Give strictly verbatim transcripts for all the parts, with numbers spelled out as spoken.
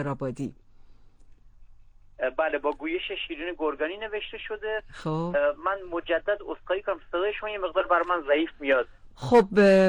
رابادی. بله، با گویش شیرین گرگانی نوشته شده. خب من مجدد عذرخواهی کنم، صدای شما یه مقدار بر من ضعیف میاد. خب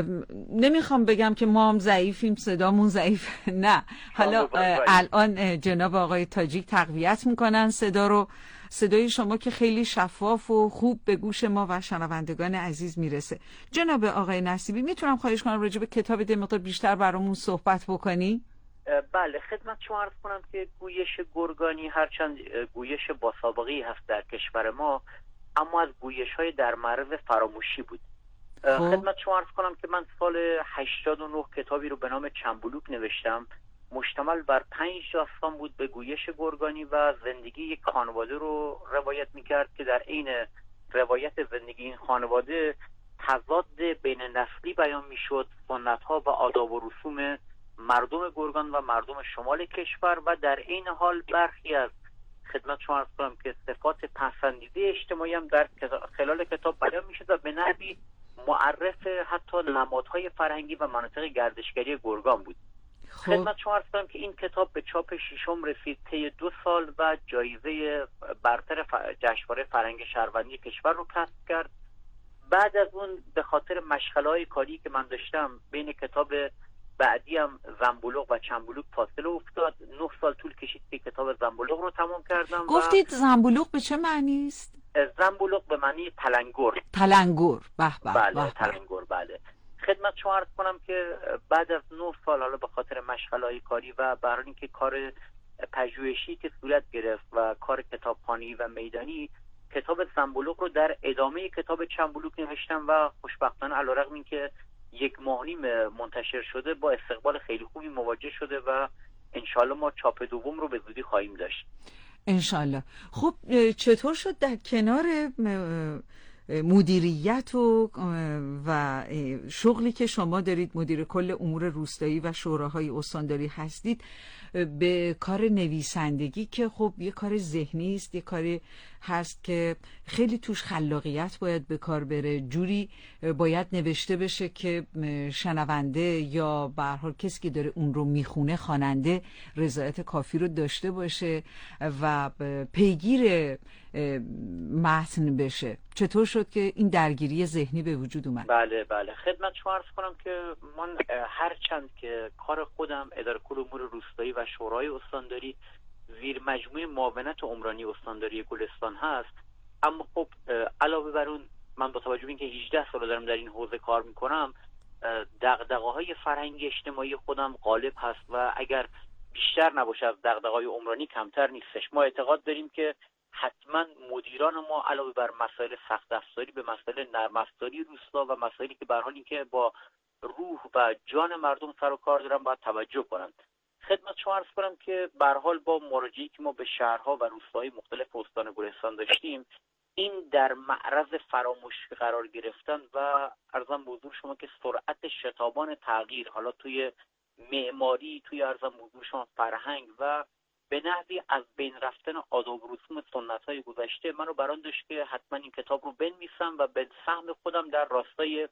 نمیخوام بگم که ما هم ضعیفیم، صدامون ضعیف نه. حالا الان جناب آقای تاجیک تقویت میکنن صدا رو. صدای شما که خیلی شفاف و خوب به گوش ما و شنوندگان عزیز میرسه. جناب آقای نصیبی، میتونم خواهش کنم راجع به کتاب ده مقدار بیشتر برامون صحبت بکنی؟ بله، خدمت شما عرض کنم که گویش گرگانی هرچند گویش با سابقه‌ای هست در کشور ما، اما از گویش های در معرض فراموشی بود. خدمت شما عرض کنم که من سال هشتاد و نه کتابی رو به نام چنبلوک نوشتم، مشتمل بر پنج داستان بود به گویش گرگانی و زندگی یک خانواده رو روایت میکرد که در عین روایت زندگی این خانواده تضاد بین نسلی بیان میشد، سنت ها و آداب و رسوم مردم گرگان و مردم شمال کشور و در عین حال برخی از خدمت شما عرض کنم که صفات پسندیده اجتماعی هم در خلال کتاب بیان میشد و به نحوی معرف حتی نمادهای فرهنگی و مناطق گردشگری گرگان بود. خب. خدمت شما عرض کنم که این کتاب به چاپ ششم رسید طی دو سال و جایزه برتر جشنواره فرهنگ شهروندی کشور رو کسب کرد. بعد از اون به خاطر مشغله‌های کاری که من داشتم بین کتاب بعدی هم زنبلق و چنبلوک فاصله افتاد. نه سال طول کشید که کتاب زنبلق رو تمام کردم. گفتید زنبلق به چه معنی است؟ زنبلق به معنی تلنگر. تلنگر. به به. بله تلنگر. بله. خدمت شما عرض کنم که بعد از نه سال حالا به خاطر مشغله‌های کاری و برای اینکه کار پژوهشی که صورت گرفت و کار کتابخوانی و میدانی، کتاب زنبلق رو در ادامه کتاب چنبلوک نوشتم و خوشبختانه علیرغم اینکه یک ماه نیم منتشر شده با استقبال خیلی خوبی مواجه شده و انشالله ما چاپ دوم رو به زودی خواهیم داشت انشالله. خب چطور شد در کنار مدیریت و و شغلی که شما دارید، مدیر کل امور روستایی و شوراهای استانداری هستید، به کار نویسندگی که خب یه کار ذهنی است، یه کاری هست که خیلی توش خلاقیت باید به کار بره، جوری باید نوشته بشه که شنونده یا به هر حال کسی که داره اون رو میخونه، خواننده، رضایت کافی رو داشته باشه و پیگیر متن بشه. چطور شد که این درگیری ذهنی به وجود اومد؟ بله بله خدمت شما عرض کنم که من هر چند که کار خودم اداره کل امور روستایی و شورای استانداری زیر مجموعه معاونت عمرانی استانداری گلستان هست، اما خب علاوه بر اون من با توجه به اینکه هجده سال دارم در این حوزه کار میکنم، دغدغه‌های فرهنگی اجتماعی خودم غالب هست و اگر بیشتر نباشه از دغدغه‌های عمرانی کمتر نیستش. ما اعتقاد داریم که حتما مدیران ما علاوه بر مسائل سخت افزاری به مسائل نرم افزاری روستا و مسائلی که به هر حال اینکه با روح و جان مردم سر و کار دارن باید توجه کنند. خدمت شما عرض کنم که به هر حال با مراجعه‌ای که ما به شهرها و روستاهای مختلف استان گلستان داشتیم، این در معرض فراموشی قرار گرفتن و عرضم به حضور شما که سرعت شتابان تغییر، حالا توی معماری، توی عرضم به حضور شما فرهنگ و به نحوی از بین رفتن آداب و رسوم سنت‌های گذشته، منو بران داشت که حتما این کتاب رو بنویسم و به سهم خودم در راستای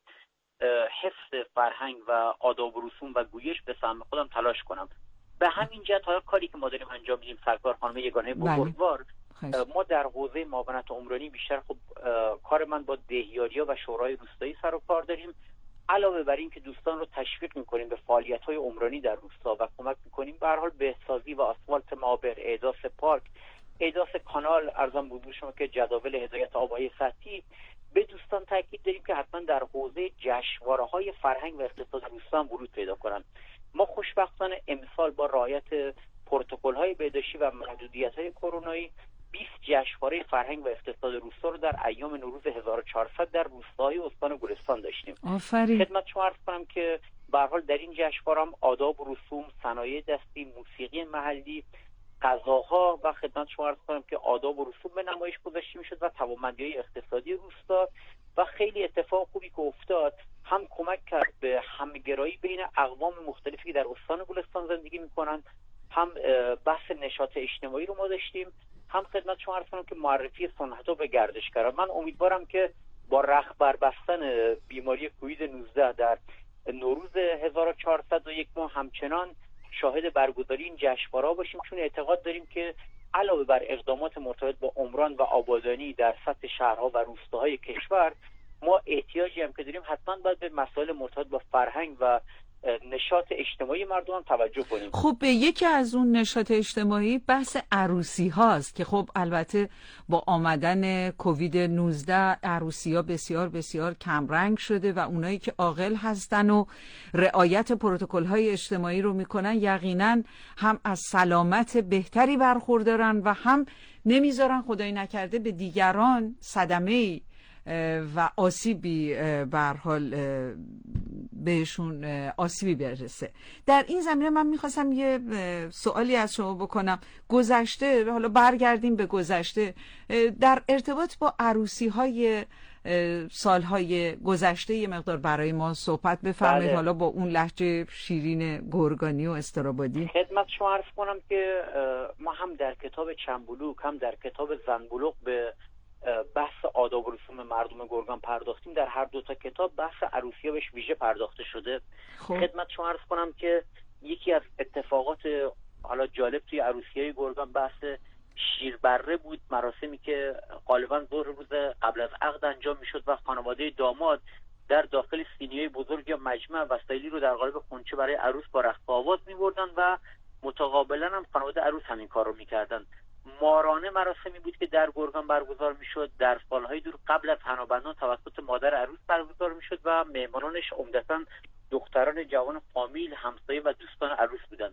حفظ فرهنگ و آداب و رسوم و گویش به سهم خودم تلاش کنم. به همین جهت ها کاری که ما داریم انجام میدیم سرکار خانم یگانه بزرگوار، ما در حوزه معاونت عمرانی بیشتر خب کار من با دهیاریا و شورای روستایی سر و کار داریم. علاوه بر این که دوستان رو تشویق میکنیم به فعالیت‌های عمرانی در روستا و کمک میکنیم به هر حال بهسازی و آسفالت معابر، احداث پارک، احداث کانال، ارزم به حضور شما که جداول هدایت آبهای سطحی، به دوستان تاکید داریم که حتما در حوزه جشنواره‌های فرهنگ و اقتصاد روستا ورود پیدا کنند. ما خوشبختانه امسال با رعایت پروتکل‌های بهداشتی و محدودیت‌های کرونایی بیست جشنواره فرهنگ و اقتصاد روستا رو در ایام نوروز هزار و چهارصد در روستاهای استان گلستان داشتیم. آفرین. خدمت شما عرض کنم که به هر حال در این جشنواره هم آداب و رسوم، صنایع دستی، موسیقی محلی، غذاها و خدمت شما عرض کنم که آداب و رسوم به نمایش گذاشته میشد و توانمندی‌های اقتصادی روستا و خیلی اتفاق خوبی که افتاد، هم کمک کرد به همگرایی بین اقوام مختلفی که در استان گلستان زندگی میکنن، هم بحث نشاط اجتماعی رو ما داشتیم، هم خدمت شما عرض کنم که معرفی سنت‌ها به گردشگران. من امیدوارم که با رخبر بستن بیماری کووید نوزده در نوروز هزار و چهارصد و یک ما همچنان شاهد برگزاری این جشنواره باشیم، چون اعتقاد داریم که علاوه بر اقدامات مرتبط با عمران و آبادانی در سطح شهرها و روستاهای کشور، ما احتیاجی هم که داریم حتما باید به مسائل مرتبط با فرهنگ و نشاط اجتماعی مردم هم توجه کنیم. خب به یکی از اون نشاط اجتماعی بحث عروسی هاست که خب البته با آمدن کووید نوزده عروسی ها بسیار بسیار کمرنگ شده و اونایی که عاقل هستن و رعایت پروتکل های اجتماعی رو میکنن یقینا هم از سلامت بهتری برخوردارن و هم نمیذارن خدای نکرده به دیگران صدمه‌ای و آسیبی به هر حال بهشون آسیبی برسه. در این زمینه من میخواستم یه سوالی از شما بکنم. گذشته، حالا برگردیم به گذشته، در ارتباط با عروسی های سالهای گذشته یه مقدار برای ما صحبت بفرمایید. بله. حالا با اون لهجه شیرین گرگانی و استرابادی. خدمت شما عرض کنم که ما هم در کتاب چنبلوک هم در کتاب زنبلوغ به بحث آداب و رسوم مردم گرگان پرداختیم. در هر دو تا کتاب بحث عروسی‌ها بهش ویژه پرداخته شده. خب. خدمت شما عرض کنم که یکی از اتفاقات حالا جالب توی عروسی‌های گرگان بحث شیربره بود، مراسمی که غالبا ظهر روز قبل از عقد انجام میشد و خانواده داماد در داخل سینی‌های بزرگ یا مجمع وسایلی رو در قالب خونچه برای عروس با رقص و آواز می‌بردن و متقابلا هم خانواده عروس همین کار رو می‌کردن. مارانه مراسمی بود که در گرگان برگزار میشد، در سالهای دور قبل از حنابندان توسط مادر عروس برگزار میشد و مهمانانش عمدتاً دختران جوان فامیل، همسایه و دوستان عروس بودند.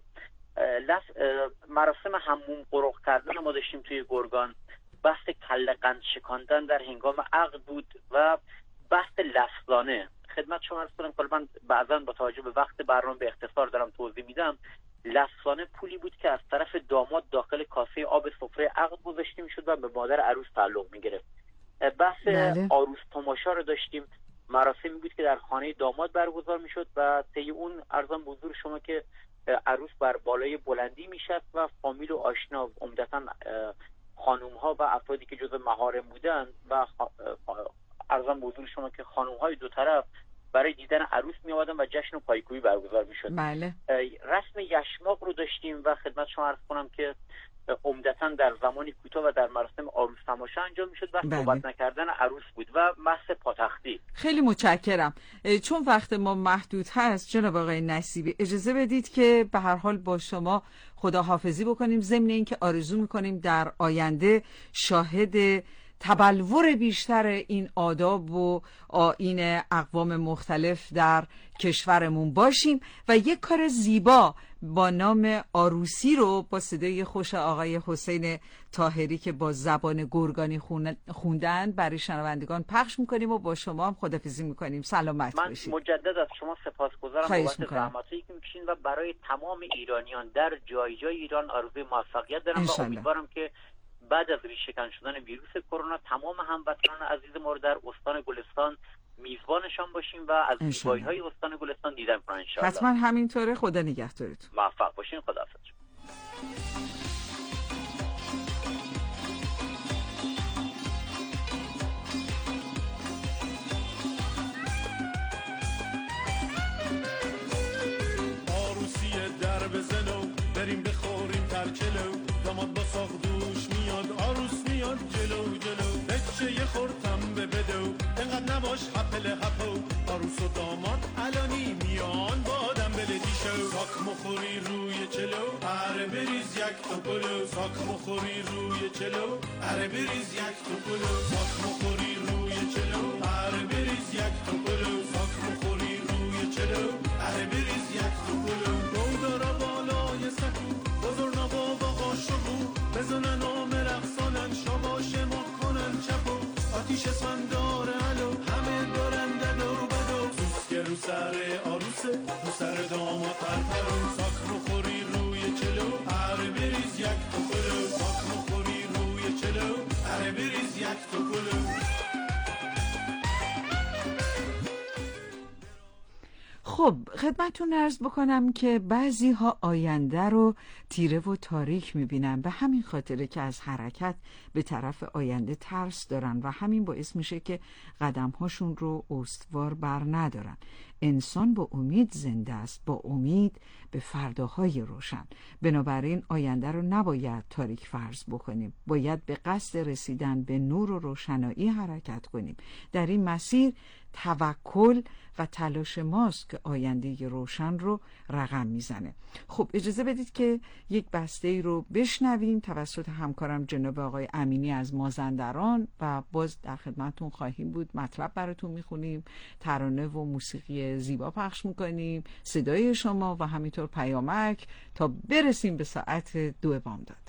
مراسم حموم قرق کردن ما داشتیم توی گرگان، بحث کله قند شکاندن در هنگام عقد بود و بحث لفظانه. خدمت شما عرض کنم که من بعضاً با توجه به وقت برنامه به اختصار دارم توضیح میدم. لفظانه پولی بود که از طرف داماد داخل کاسه آب سفره عقد گذاشته میشد و به مادر عروس تعلق میگرفت. بحث بله. عروس تماشا رو داشتیم، مراسمی بود که در خانه داماد برگزار میشد و طی اون ارزان به حضور شما که عروس بر بالای بلندی میشد و فامیل و آشنا، عمدتاً خانوم ها و افرادی که جزو محارم بودند و ارزان به حضور شما که خانوم های دو طرف برای دیدن عروس می آمدن و جشن و پایکوبی برگزار می شد. بله. رسم یشماق رو داشتیم و خدمت شما عرض کنم که عمدتاً در زمانی کوتاه و در مراسم عروس تماشا انجام می شد و بله. صحبت نکردن عروس بود و محض پاتختی. خیلی متشکرم. چون وقت ما محدود هست جناب آقای نصیبی، اجازه بدید که به هر حال با شما خداحافظی بکنیم، ضمن اینکه آرزو می کنیم در آینده شاهد تبلور بیشتر این آداب و آیین اقوام مختلف در کشورمون باشیم و یک کار زیبا با نام عروسی رو با صدای خوش آقای حسین طاهری که با زبان گرگانی خوندن برای شنوندگان پخش میکنیم و با شما هم خداحافظی میکنیم. سلامت باشید. من مجدد از شما سپاسگزارم بابت زحماتی که میکشین و برای تمام ایرانیان در جای جای ایران آرزوی موفقیت دارم و امیدوارم که بعد از ریشه‌کن شدن ویروس کرونا تمام هموطنان عزیز ما رو در استان گلستان میزبانشان باشیم و از زیبایی‌های استان گلستان دیدن کنن ان شاء الله. حتما همینطوره. خدا نگهدارتون. موفق باشین. خداحافظ. عروسی در بزنو بریم بخوریم ترکلو، داماد با ساقدوش میاد، عروس میاد جلو جلو، بچه یه خورتم به بدو، انقدر نباش حپل حپو، عروس و داماد الانی میان بادم بلدی شو، ساک مخوری روی چلو، اره بریز یک تو پلو، ساک مخوری روی چلو، اره بریز یک تو پلو، ساک مخوری روی چلو، اره بریز یک تو پلو، ساک مخوری روی چلو، اره بریز یک تو پلو، دورا بالای سکو، بزرنا بابا قاشقو، بزنن آم رقصانن، شاباش ما کنن چپو، آتیش سندار علو، همه دارن ددو بدو، سوسکه رو سر عروسه، رو سر داماد پرپرو، ساک مخوری روی چلو، اره بریز یک تو پلو، ساک مخوری روی چلو، اره بریز یک تو پلو. خب خدمتتون عرض بکنم که بعضی ها آینده رو تیره و تاریک میبینن، به همین خاطره که از حرکت به طرف آینده ترس دارن و همین باعث میشه که قدمهاشون رو استوار بر ندارن. انسان با امید زنده است، با امید به فرداهای روشن. بنابراین آینده رو نباید تاریک فرض بکنیم، باید به قصد رسیدن به نور و روشنایی حرکت کنیم. در این مسیر توکل و تلاش ماست که آینده روشن رو رقم میزنه. خب اجازه بدید که یک بسته ای رو بشنویم توسط همکارم جناب آقای امینی از مازندران و باز در خدمتتون خواهیم بود. مطلب براتون میخونیم، ترانه و موسیقی زیبا پخش میکنیم، صدای شما و همینطور پیامک تا برسیم به ساعت دو بامداد.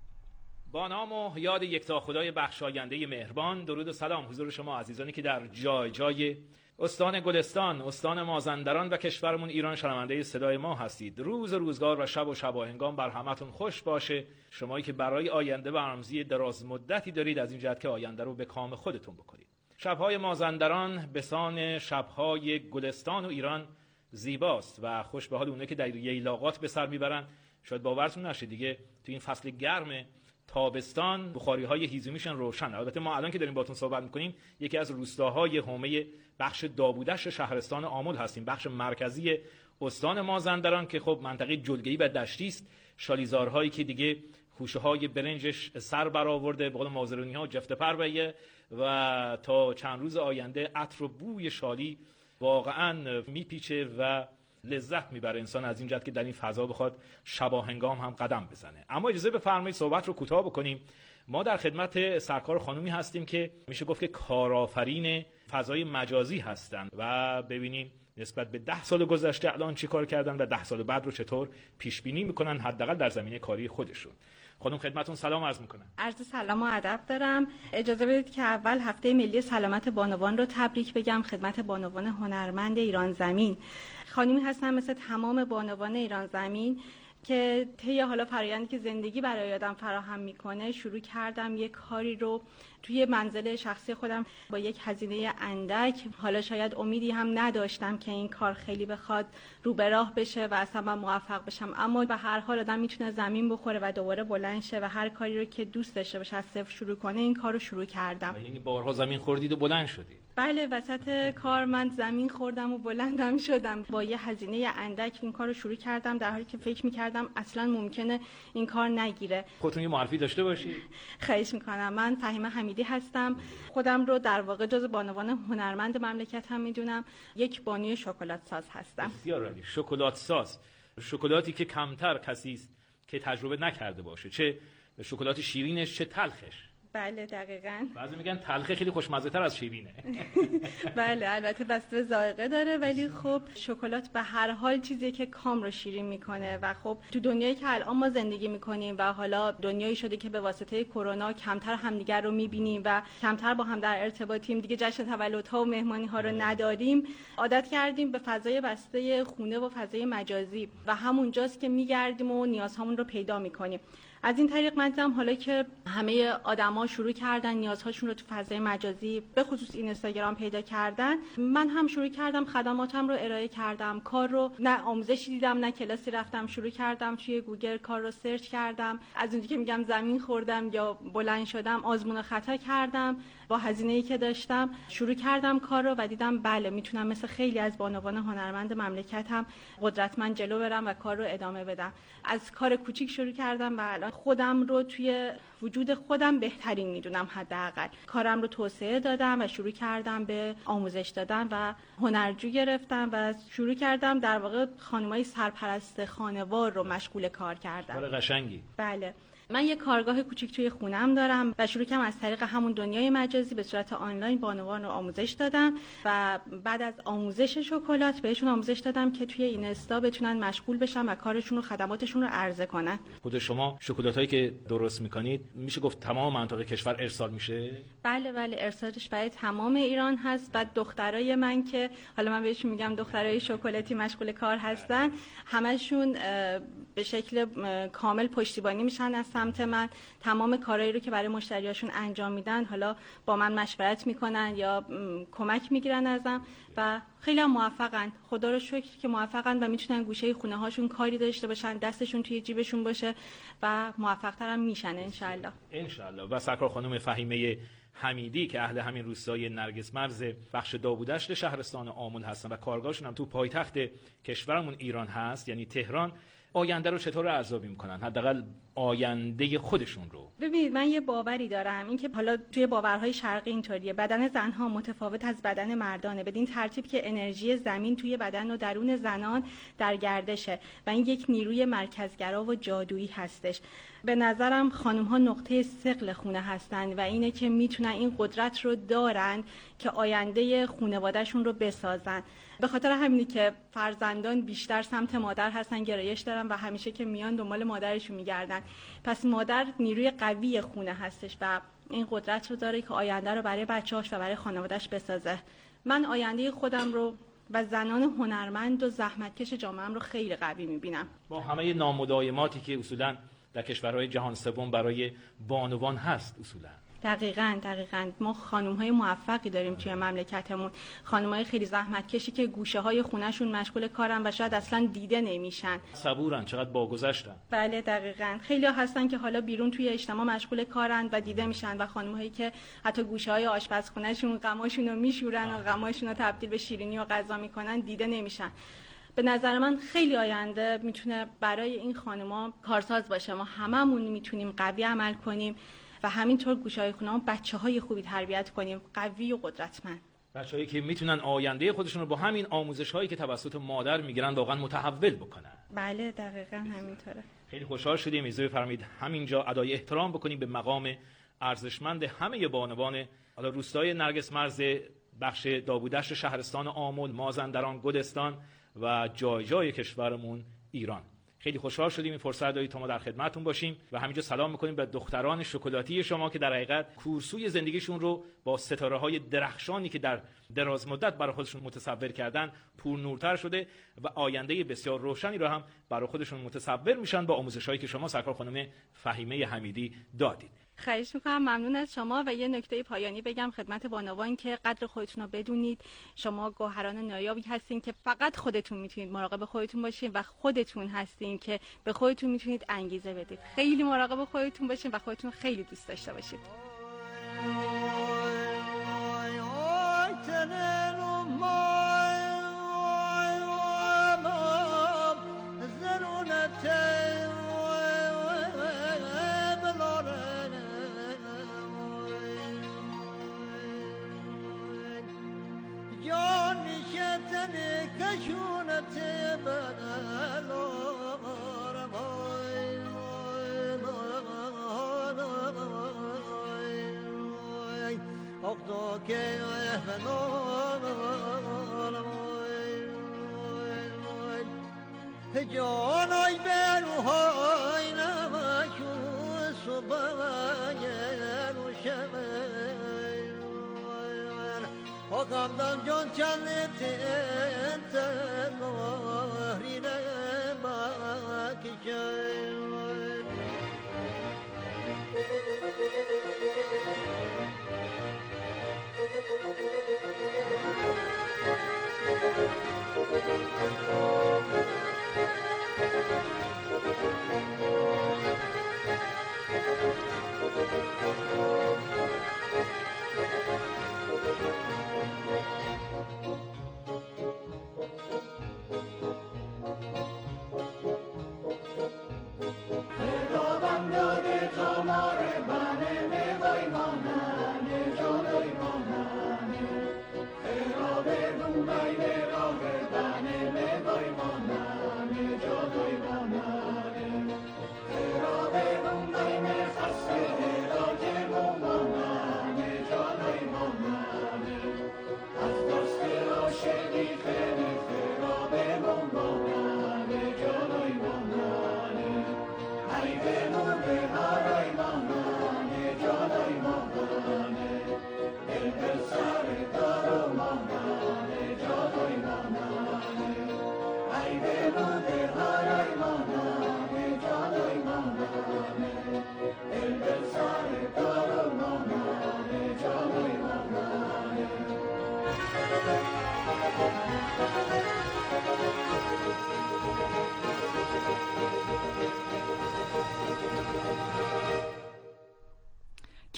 با نام و یاد یکتا خدای بخشاینده مهربان، درود و سلام حضور شما عزیزانی که در جای جای استان گلستان، استان مازندران و کشورمون ایران شنونده صدای ما هستید. روز روزگار و شب و شباهنگام بر همتون خوش باشه. شمایی که برای آینده برنامه‌ریزی دراز مدتی دارید، از این جهت که آینده رو به کام خودتون بکنید. شب‌های مازندران به سان شب‌های گلستان و ایران زیباست و خوش به حال اونه که در ییلاقات به سر میبرن. شاید باورتون نشه دیگه تو این فصل گرم تابستان بخاری‌های هیزمیشن روشن. البته ما الان که داریم باهاتون صحبت می‌کنیم یکی از روستاهای حومه بخش داوودش شهرستان آمل هستیم، بخش مرکزی استان مازندران که خب منطقه جلگه‌ای و دشتی است. شالیزارهایی که دیگه خوشه‌های برنجش سر برآورده، به قول مازرونی‌ها جفت پرویه و تا چند روز آینده عطر و بوی شالی واقعاً میپیچه و لذت میبره انسان از این جهت که در این فضا بخواد شباهنگام هم قدم بزنه. اما اجازه بفرمایید صحبت رو کوتاه بکنیم. ما در خدمت سرکار خانومی هستیم که میشه گفت که کارآفرین فضای مجازی هستن و ببینیم نسبت به ده سال گذشته الان چی کار کردن و ده سال بعد رو چطور پیش بینی میکنن، حداقل در زمینه کاری خودشون. خانم خدمتتون سلام عرض میکنم. عرض سلام و ادب دارم. اجازه بدید که اول هفته ملی سلامت بانوان رو تبریک بگم خدمت بانوان هنرمند ایران زمین. خانمی هستم مثل تمام بانوان ایران زمین که طی حالا فرآیندی که زندگی برای آدم فراهم میکنه شروع کردم یک کاری رو توی منزل شخصی خودم با یک هزینه اندک. حالا شاید امیدی هم نداشتم که این کار خیلی بخواد رو به راه بشه و اصلا من موفق بشم، اما به هر حال آدم میتونه زمین بخوره و دوباره بلند شه و هر کاری رو که دوست داشته باشه از صفر شروع کنه. این کار رو شروع کردم. یعنی بارها زمین خوردید و بلند شدید؟ بله، وسط کار من زمین خوردم و بلندم شدم. با یه هزینه اندک این کار رو شروع کردم در حالی که فکر می‌کردم اصلا ممکنه این کار نگیره. خودتون یه معرفی داشته باشید. خواهش می‌کنم. من فهیمه حمیدی هستم. خودم رو در واقع جز بانوان هنرمند مملکت هم میدونم. یک بانوی شکلات ساز هستم. بسیار عالی. شکلات ساز. شکلاتی که کمتر کسی است که تجربه نکرده باشه، چه شکلات شیرینش چه تلخش. بله دقیقاً. بعضی میگن تلخه خیلی خوشمزه تر از شیرینه. بله البته بسته به ذائقه داره، ولی خب شکلات به هر حال چیزی که کام رو شیرین میکنه و خب تو دنیایی که الان ما زندگی میکنیم و حالا دنیایی شده که به واسطه کرونا کمتر همدیگر رو میبینیم و کمتر با هم در ارتباطیم، دیگه جشن تولدها و مهمانی ها رو نداریم، عادت کردیم به فضای بسته خونه و فضای مجازی و همونجاست که میگردیم و نیازهامون رو پیدا میکنیم. از این طریق من دیدم حالا که همه آدما شروع کردن نیازهاشون رو تو فضای مجازی به خصوص اینستاگرام پیدا کردن، من هم شروع کردم خدماتم رو ارائه کردم. کار رو نه آموزشی دیدم نه کلاسی رفتم، شروع کردم توی گوگل کار رو سرچ کردم. از اونجایی که میگم زمین خوردم یا بلند شدم، آزمون و خطا کردم. با هزینه‌ای که داشتم شروع کردم کار رو و دیدم بله میتونم مثل خیلی از بانوان هنرمند مملکتم قدرتمند جلو برم و کار رو ادامه بدم. از کار کوچیک شروع کردم و الان خودم رو توی وجود خودم بهترین میدونم. حداقل کارم رو توسعه دادم و شروع کردم به آموزش دادن و هنرجو گرفتم و شروع کردم در واقع خانمای سرپرست خانوار رو مشغول کار کردم. کار قشنگی. بله. من یه کارگاه کوچیک توی خونم دارم و شروع کردم از طریق همون دنیای مجازی به صورت آنلاین بانوان رو آموزش دادم و بعد از آموزش شکلات بهشون آموزش دادم که توی اینستا بتونن مشغول بشن و کارشون و خدماتشون رو عرضه کنن. خود شما شکلاتایی که درست میکنید میشه گفت تمام مناطق کشور ارسال میشه؟ بله بله، ارسالش برای تمام ایران هست و دخترای من که حالا من بهشون میگم دخترای شکلاتی مشغول کار هستن، همشون به شکل کامل پشتیبانی میشن از سمت من، تمام کارهایی رو که برای مشتریاشون انجام میدن حالا با من مشورت میکنن یا کمک میگیرن ازم و خیلی هم موفقن. خدا رو شکر که موفقن و میتونن گوشه خونه هاشون کاری داشته باشن، دستشون توی جیبشون باشه و موفق ترم میشن انشالله. انشالله. و سرکار خانم فهیمه حمیدی که اهل همین روستای نرگس مرز بخش داوودشت شهرستان آمل هستن و کارگاهشون هم تو پایتخت کشورمون ایران هست، یعنی تهران، آینده رو چطور ارزیابی میکنن؟ حداقل آینده خودشون رو. ببینید من یه باوری دارم، این که حالا توی باورهای شرقی اینطوریه، بدن زنها متفاوت از بدن مردانه، بدین ترتیب که انرژی زمین توی بدن و درون زنان در گردشه و این یک نیروی مرکزگرا و جادویی هستش. به نظرم خانم ها نقطه ثقل خونه هستن و اینه که میتونن این قدرت رو دارن که آینده خانواده‌شون رو بسازن. به خاطر همینی که فرزندان بیشتر سمت مادر هستن، گرایش دارن و همیشه که میان دنبال مادرشون میگردن. پس مادر نیروی قوی خونه هستش و این قدرت رو داره که آینده رو برای بچه‌هاش و برای خانواده‌اش بسازه. من آینده خودم رو و زنان هنرمند و زحمتکش جامعه‌ام رو خیلی قوی میبینم. با همه نامداوماتی که اصولاً در کشورهای جهان سوم برای بانوان هست اصولاً. دقیقاً دقیقاً ما خانم‌های موفقی داریم توی مملکتمون، خانم‌های خیلی زحمتکشی که گوشه‌های خونه‌شون مشغول کارن و شاید اصلاً دیده نمیشن. صبورن، چقدر باگذشتن. بله دقیقاً. خیلی‌ها هستن که حالا بیرون توی اجتماع مشغول کارن و دیده میشن و خانم‌هایی که حتی گوشه‌های آشپزخونه‌شون غماشون رو میشورن و غماشون رو تبدیل به شیرینی و غذا میکنن، دیده نمیشن. به نظر من خیلی آینده میتونه برای این خانم‌ها کارساز باشه. ما هممون میتونیم قوی عمل کنیم و همینطور گوشه‌های خونه‌ها بچه‌های خوبی تربیت کنیم، قوی و قدرتمند. بچه‌هایی که میتونن آینده خودشون رو با همین آموزش‌هایی که توسط مادر میگیرن واقعا متحول بکنن. بله دقیقاً همینطوره. خیلی خوشحال شدیم اجازه فرمایید همینجا ادای احترام بکنیم به مقام ارزشمند همه بانوان حالا روستای نرگس مرز بخش داوودشت شهرستان آمل، مازندران، گلستان و جای جای کشورمون ایران. خیلی خوشحال شدیم این فرصت دادید تا ما در خدمتتون باشیم و همینجا سلام می‌کنیم به دختران شکلاتی شما که در حقیقت کورسوی زندگیشون رو با ستاره‌های درخشانی که در دراز مدت برای خودشون متصور کردن پرنورتر شده و آینده بسیار روشنی رو هم برای خودشون متصور میشن با آموزش‌هایی که شما سرکار خانم فهیمه حمیدی دادید. خواهش میکنم، ممنون از شما. و یه نکته پایانی بگم خدمت بانوان که قدر خودتون رو بدونید. شما گوهران نایابی هستین که فقط خودتون میتونید مراقب خودتون باشین و خودتون هستین که به خودتون میتونید انگیزه بدید. خیلی مراقب خودتون باشین و خودتون خیلی دوست داشته باشید. جانای بروهای نمکو صبح رو شمر آقامدان جان چند تنتن مهری نمکی شمر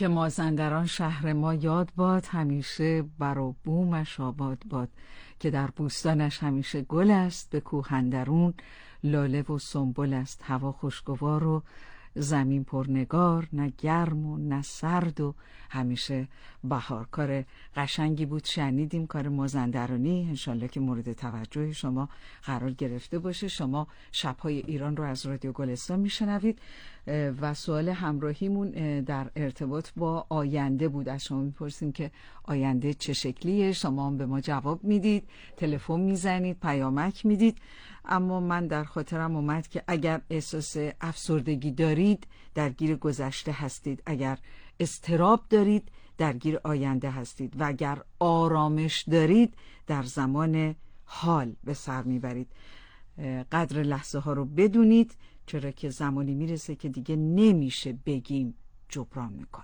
که مازندران شهر ما یاد باد، همیشه بر و بومش آباد باد، که در بوستانش همیشه گل است، به کوه اندرون لاله و سنبل است. هوا خوشگوار و زمین پرنگار، نه گرم و نه سرد و همیشه بهار. کار قشنگی بود، شنیدیم، کار مازندرانی. انشالله که مورد توجه شما قرار گرفته باشه. شما شب‌های ایران رو از رادیو گلستان میشنوید و سوال همراهیمون در ارتباط با آینده بود. از شما میپرسیم که آینده چه شکلیه، شما هم به ما جواب میدید، تلفن میزنید، پیامک میدید. اما من در خاطرم اومد که اگر احساس افسردگی دارید درگیر گذشته هستید، اگر اضطراب دارید درگیر آینده هستید و اگر آرامش دارید در زمان حال به سر میبرید. قدر لحظه ها رو بدونید، چرا که زمانی میرسه که دیگه نمیشه بگیم جبران میکنم.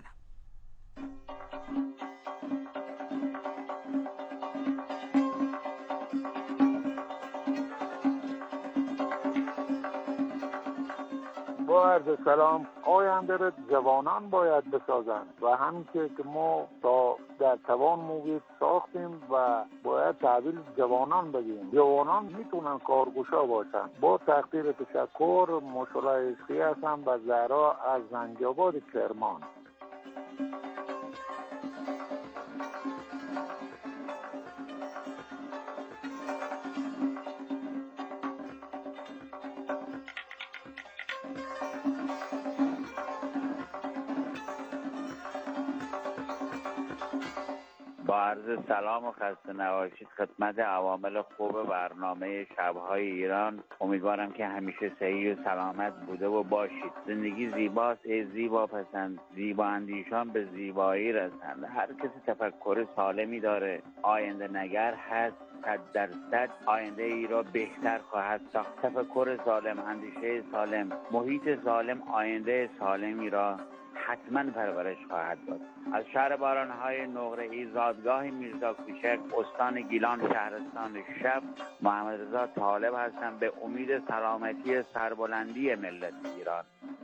با عرض سلام. آینده را جوانان باید بسازند و همین که ما تا در توان موجود ساختیم و باید تحویل جوانان بدیم. جوانان میتونن کارگوشا باشن. با تقدیر تشکر، مشاله عشقی هستم و زهرا از زنگی‌آباد کرمان. با عرض سلام و خسته نباشید خدمت عوامل خوب برنامه شب‌های ایران. امیدوارم که همیشه صحیح و سلامت بوده و باشید. زندگی زیباست ای زیبا پسند، زیبا اندیشان به زیبایی رسند. هر کسی تفکر سالمی داره، آینده نگر هست، صد درصد آینده ای را بهتر خواهد ساخت. تفکر سالم، اندیشه سالم، محیط سالم آینده سالمی را حتما پرورش خواهد داد. از شهر بارانهای نقره‌ای زادگاه میرزا کوچک، استان گیلان، شهرستان شب، محمد رضا طالب هستم، به امید سلامتی سربلندی ملت ایران.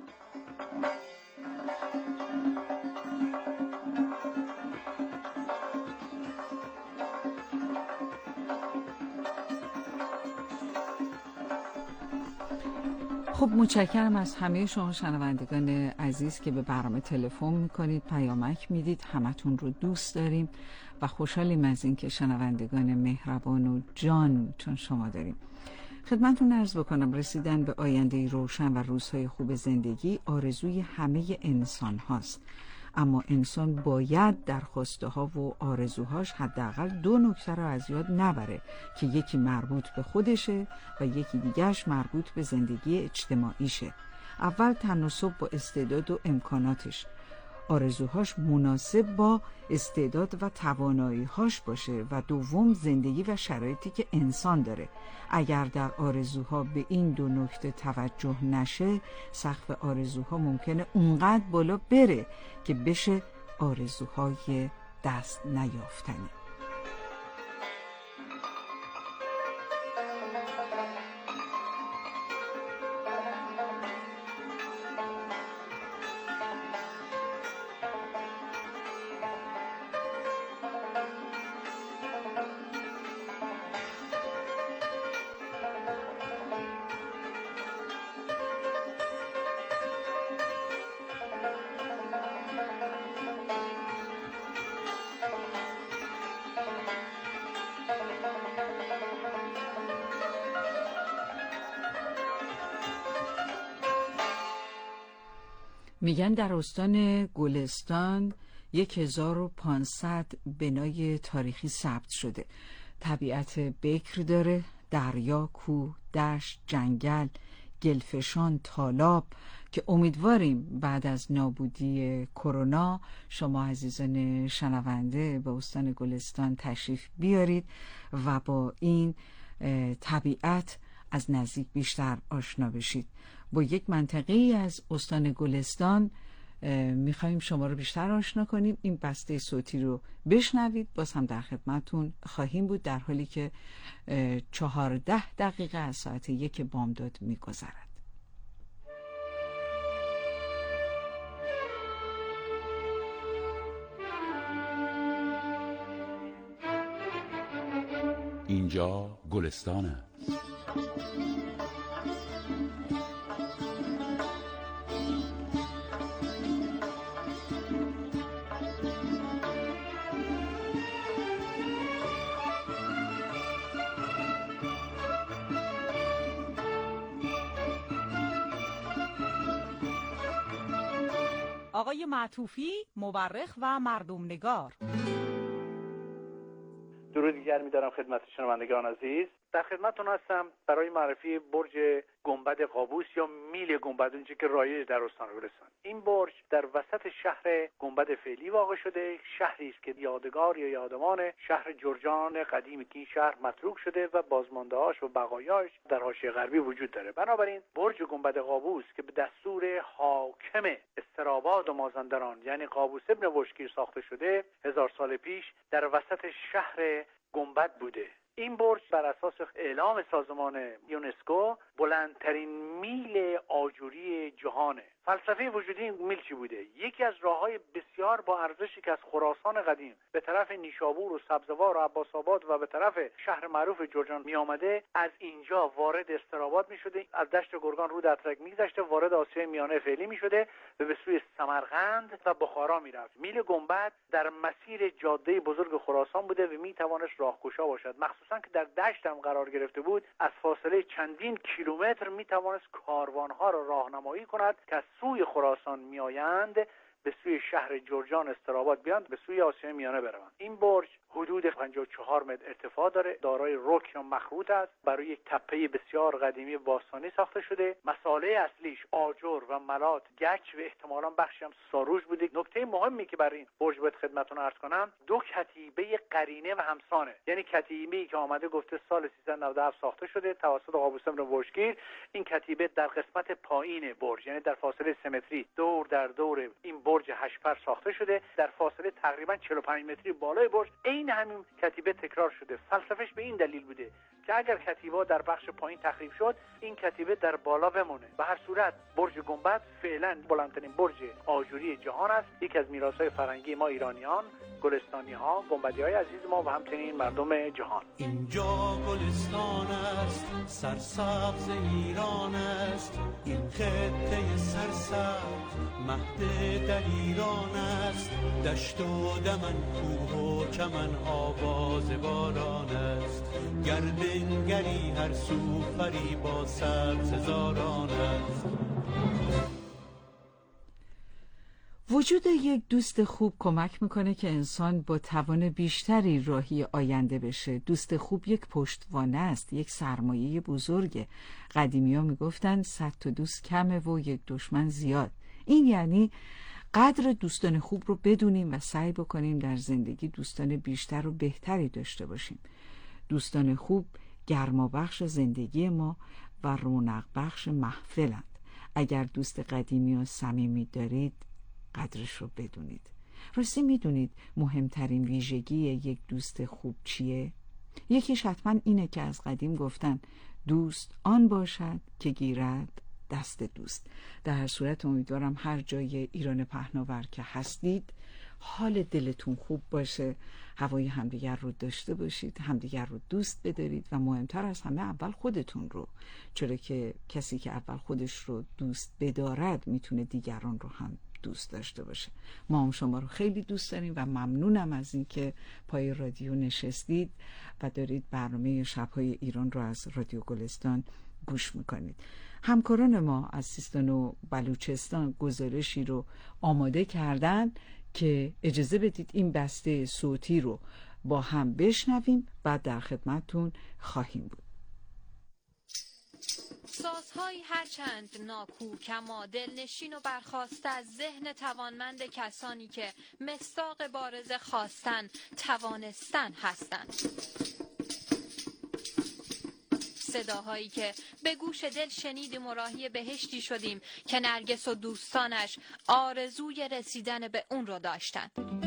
خب متشکرم از همه شما شنوندگان عزیز که به برنامه تلفن میکنید، پیامک میدید. همتون رو دوست داریم و خوشحالیم از این که شنوندگان مهربان و جان چون شما داریم. خدمتتون عرض بکنم رسیدن به آینده روشن و روزهای خوب زندگی آرزوی همه انسان هاست، اما انسان باید در خواسته ها و آرزوهاش حداقل دو نکته را از یاد نبره که یکی مربوط به خودشه و یکی دیگرش مربوط به زندگی اجتماعیشه. اول تناسب با استعداد و امکاناتش، آرزوهاش مناسب با استعداد و توانایی‌هاش باشه و دوم زندگی و شرایطی که انسان داره. اگر در آرزوها به این دو نکته توجه نشه، سقف آرزوها ممکنه اونقدر بالا بره که بشه آرزوهای دست نیافتنی. میگن در استان گلستان یک هزار و پانصد بنای تاریخی ثبت شده. طبیعت بکر داره، دریا، کوه، دشت، جنگل، گلفشان، تالاب که امیدواریم بعد از نابودی کرونا شما عزیزان شنونده به استان گلستان تشریف بیارید و با این طبیعت از نزدیک بیشتر آشنا بشید. با یک منطقه از استان گلستان میخواییم شما رو بیشتر آشنا کنیم. این بسته صوتی رو بشنوید، باز هم در خدمتون خواهیم بود در حالی که چهارده دقیقه از ساعت یک بامداد میگذرد. اینجا گلستان است. آقای معطوفی، مورخ و مردم نگار. درود گرمی دارم خدمت شنوندگان عزیز. در خدمتتون هستم برای معرفی برج گنبد قابوس یا میل گنبد، اونچه که رایج در استان گلستان. این برج در وسط شهر گنبد فعلی واقع شده، شهری است که یادگار یا یادمان شهر جرجان قدیمی که این شهر متروک شده و بازمانده‌هاش و بقایاش در حاشیه غربی وجود داره. بنابراین برج گنبد قابوس که به دستور حاکم استراباد و مازندران یعنی قابوس ابن بشکیر ساخته شده هزار سال پیش، در وسط شهر گنبد بوده. این برج بر اساس اعلام سازمان یونسکو بلندترین میل آجوری جهانه. فلسفه وجودی این میل چی بوده؟ یکی از راههای بسیار با ارزشی که از خراسان قدیم به طرف نیشابور و سبزوار و عباس‌آباد و به طرف شهر معروف جرجان می آمده، از اینجا وارد استراباد می شده، از دشت گرگان رو دترک می گذشته، وارد آسیای میانه فعلی می شده و به سوی سمرقند و بخارا می رفت. میل گنبد در مسیر جاده بزرگ خراسان بوده و می توانست راهگشا باشد، مخصوصا که در دشت هم قرار گرفته بود. از فاصله چندین کیلومتر می توانست کاروانها را راهنمایی کند که از سوی خراسان میآیند به سوی شهر جرجان استراباد بیاند، به سوی آسیای میانه بروند. این برج حدود پنجاه و چهار متر ارتفاع داره، دارای رک یا مخروط است، برای یک تپه بسیار قدیمی باستانی ساخته شده. مساله اصلیش آجر و ملات، گچ و احتمالاً بخشی هم ساروج بوده. نکته مهمی که برای این برج باید خدمتتون عرض کنم، دو کتیبه قرینه و همسانه، یعنی کتیبه‌ای که آمده گفته سال سیصد و نود و هفت ساخته شده توسط قابوس ابن بشکیر. این کتیبه در قسمت پایین برج، یعنی در فاصله سه متری دور در دور این برج هشت پر ساخته شده، در فاصله تقریبا چهل و پنج متری بالای برج این همین کتیبه تکرار شده. فلسفهش به این دلیل بوده که اگر کتیبه در بخش پایین تخریب شد، این کتیبه در بالا بمونه. به هر صورت برج گنبد فعلا بلندترین برج آجوری جهان است، یکی از میراث‌های فرهنگی ما ایرانیان، گلستانی‌ها، گنبدی‌های عزیز ما و همچنین مردم جهان. اینجا گلستان است، سرسبز ایران است، این خطه سرسبز مهد دلیران است، دشت و دمن کوه و چمن آواز باران است، گردنگری هر سو فریبا سبز هزاران است. وجود یک دوست خوب کمک میکنه که انسان با توان بیشتری راهی آینده بشه. دوست خوب یک پشتوانه است، یک سرمایه بزرگه. قدیمی ها میگفتن صد تا دوست کمه و یک دشمن زیاد. این یعنی قدر دوستان خوب رو بدونیم و سعی بکنیم در زندگی دوستان بیشتر و بهتری داشته باشیم. دوستان خوب گرما بخش زندگی ما و رونق بخش محفلند. اگر دوست قدیمی و صمیمی دارید، قدرش رو بدونید. راستی میدونید مهمترین ویژگی یک دوست خوب چیه؟ یکیش حتما اینه که از قدیم گفتن دوست آن باشد که گیرد دست دوست. در هر صورت امیدوارم هر جای ایران پهناور که هستید حال دلتون خوب باشه، هوای همدیگر رو داشته باشید، همدیگر رو دوست بدارید و مهمتر از همه اول خودتون رو، چرا که کسی که اول خودش رو دوست بدارد میتونه دیگران رو هم دوست داشته باشه. ما هم شما رو خیلی دوست داریم و ممنونم از اینکه پای رادیو نشستید و دارید برنامه شب‌های ایران رو از رادیو گلستان گوش میکنید. همکاران ما از سیستان و بلوچستان گزارشی رو آماده کردن که اجازه بدید این بسته صوتی رو با هم بشنویم و در خدمتتون خواهیم بود. سازهایی هرچند ناکوکم و دلنشین و برخاسته از ذهن توانمند کسانی که مصداق بارز خواستن توانستن هستند. صداهایی که به گوش دل شنیدیم و راهی بهشتی شدیم که نرگس و دوستانش آرزوی رسیدن به اون رو داشتند.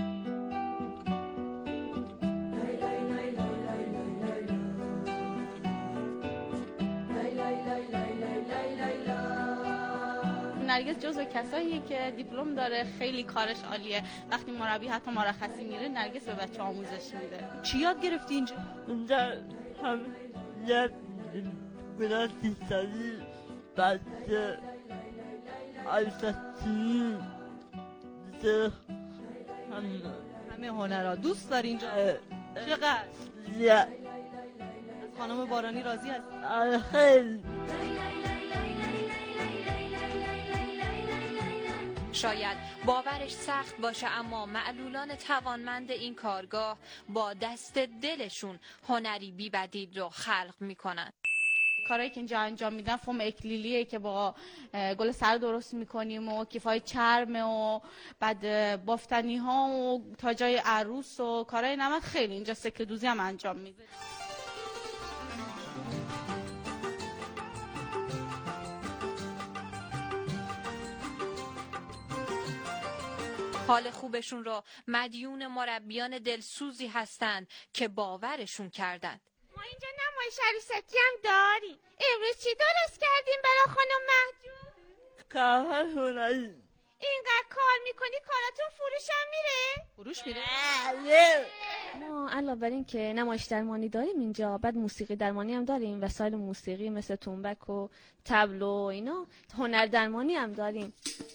نرگس جزو کساییه که دیپلم داره، خیلی کارش عالیه. وقتی مربی حتی مرخصی میره نرگس به بچه آموزش میده. چی یاد گرفتی اینجا؟ اینجا هم یه گناه سیستانی بچه آیساسی ده همه هنرها دوست داری اینجا؟ چقدر؟ نه خانم بارانی راضی هست؟ خیلی. شاید باورش سخت باشه اما معلولان توانمند این کارگاه با دست دلشون هنری بی بدیل رو خلق میکنن. کارهایی که اینجا انجام میدن فوم اکلیلیه که با گل سر درست میکنیم و کیفای چرم و بعد بافتنی ها و تاجای عروس و کارهای نمد خیلی اینجا سکه دوزی هم انجام میده. حال خوبشون رو مدیون مربیان دلسوزی هستند که باورشون کردند. ما اینجا نمایش عروسکی هم داریم. امروز چی درست کردیم برای خانم مهجور؟ کار هنری. اینقدر کار میکنی کاراتون فروش هم میره؟ فروش میره؟ نه. ما علاوه بر این که نمایش درمانی داریم اینجا، بعد موسیقی درمانی هم داریم، وسایل موسیقی مثل تنبک و تبل و اینا، هنر درمانی هم داریم.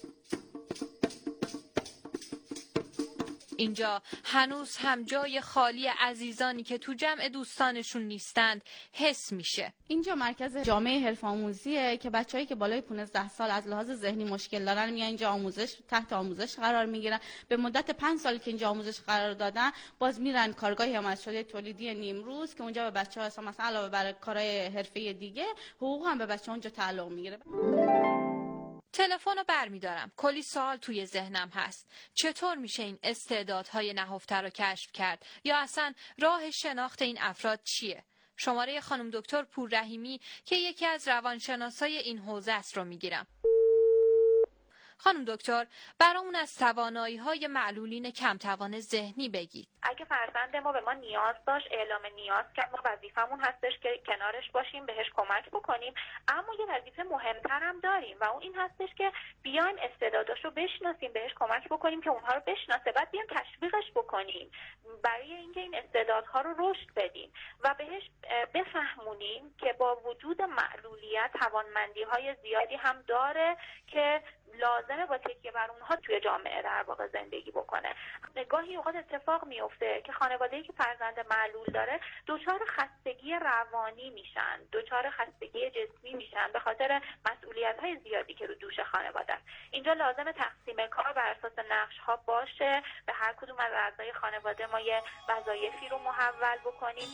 اینجا هنوز هم جای خالی عزیزانی که تو جمع دوستانشون نیستند حس میشه. اینجا مرکز جامعه حرف آموزیه که بچه‌ای که بالای پانزده سال از لحاظ ذهنی مشکل دارن میان اینجا آموزش تحت آموزش قرار میگیرن. به مدت پنج سال که اینجا آموزش قرار دادن باز میرن کارگاه حمایت شده تولیدی نیمروز که اونجا به بچه‌ها اصلا مثلا علاوه بر کارهای حرفه‌ای دیگه حقوق هم به بچه‌ها اونجا تعلق میگیره. تلفن رو برمیدارم. کلی سوال توی ذهنم هست. چطور میشه این استعدادهای نهفته رو کشف کرد؟ یا اصلا راه شناخت این افراد چیه؟ شماره خانم دکتر پوررحیمی که یکی از روانشناسای این حوزه است رو میگیرم. خانم دکتر، برامون از توانایی‌های معلولین کم توان ذهنی بگید. اگه فرزند ما به ما نیاز داشت، اعلام نیاز کرد، ما وظیفمون هستش که کنارش باشیم، بهش کمک بکنیم، اما یه وظیفه مهمتر هم داریم و اون این هستش که بیایم استعداداشو بشناسیم، بهش کمک بکنیم که اونها رو بشناسه، بعد بیایم تشویقش بکنیم برای اینکه این استعدادها رو رشد بدیم و بهش بفهمونیم که با وجود معلولیت توانمندی‌های زیادی هم داره که لازمه با تکیه بر اونها توی جامعه در واقع زندگی بکنه. گاهی اوقات اتفاق میفته که خانواده‌ای که فرزند معلول داره دچار خستگی روانی میشن، دچار خستگی جسمی میشن به خاطر مسئولیت‌های زیادی که رو دوش خانواده است. اینجا لازمه تقسیم کار بر اساس نقش‌ها باشه، به هر کدوم از اعضای خانواده ما یه وظایفی رو محول بکنیم.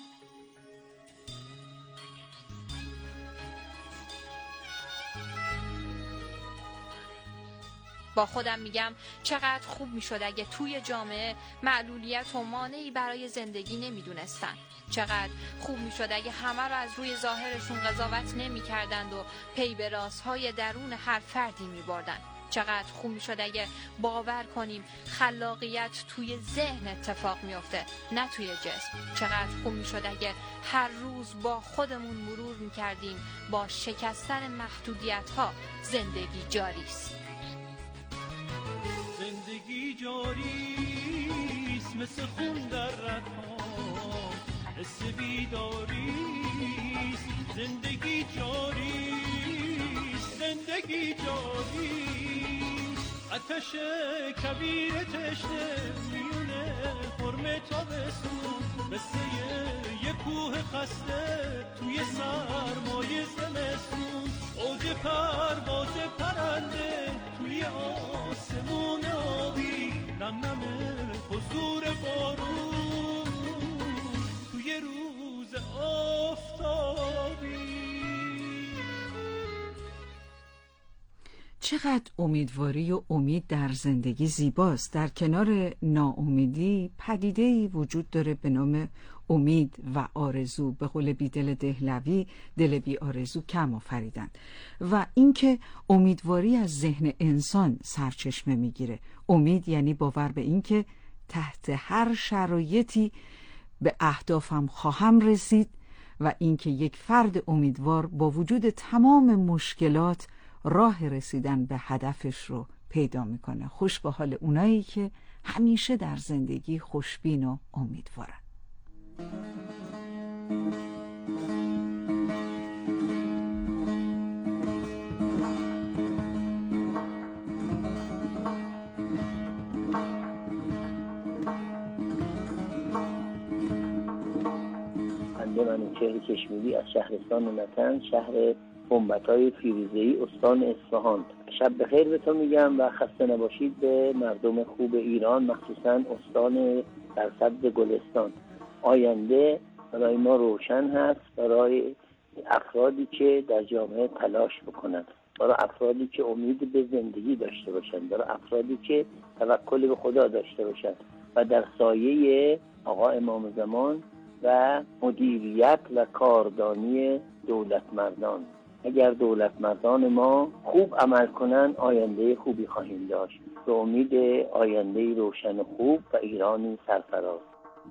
با خودم میگم چقدر خوب میشد اگه توی جامعه معلولیت و مانعی برای زندگی نمیدونستن. چقدر خوب میشد اگه همه رو از روی ظاهرشون قضاوت نمیکردند و پی به رازهای درون هر فردی میبردن. چقدر خوب میشد اگه باور کنیم خلاقیت توی ذهن اتفاق میفته، نه توی جسم. چقدر خوب میشد اگه هر روز با خودمون مرور میکردیم با شکستن محدودیت ها زندگی جاری است. زندگی جاریست مثل خون در رگ‌ها، حس بیداریست. زندگی جاریست، زندگی جاریست. آتش کبیر تشنه میونه فرم تابستون، مثل یه کوه خسته توی سرمای زمستون. اوج پرواز پرنده توی آسمون آبی، نم نم حضور بارون توی روز آفتابی. چقدر امیدواری و امید در زندگی زیباست. در کنار ناامیدی پدیده‌ای وجود داره به نام امید و آرزو. به قول بیدل دهلوی، دل بی آرزو کم آفریدند. و اینکه امیدواری از ذهن انسان سرچشمه میگیره. امید یعنی باور به اینکه تحت هر شرایطی به اهدافم خواهم رسید و اینکه یک فرد امیدوار با وجود تمام مشکلات راه رسیدن به هدفش رو پیدا میکنه. خوش به حال اونایی که همیشه در زندگی خوشبین و امیدوارن. آینده منوچهر کشمیری از شهرستان نتن، شهر گنبدهای فیروزه‌ای، استان اصفهان. شب بخیر به تو میگم و خسته نباشید به مردم خوب ایران، مخصوصا استان سرسبز گلستان. آینده برای ما روشن هست، برای افرادی که در جامعه تلاش بکنند، برای افرادی که امید به زندگی داشته باشند، برای افرادی که توکل به خدا داشته باشند و در سایه آقا امام زمان و مدیریت و کاردانی دولتمردان. اگر دولتمردان ما خوب عمل کنند آینده خوبی خواهیم داشت، به امید آینده روشن و خوب و ایرانی سرفراز.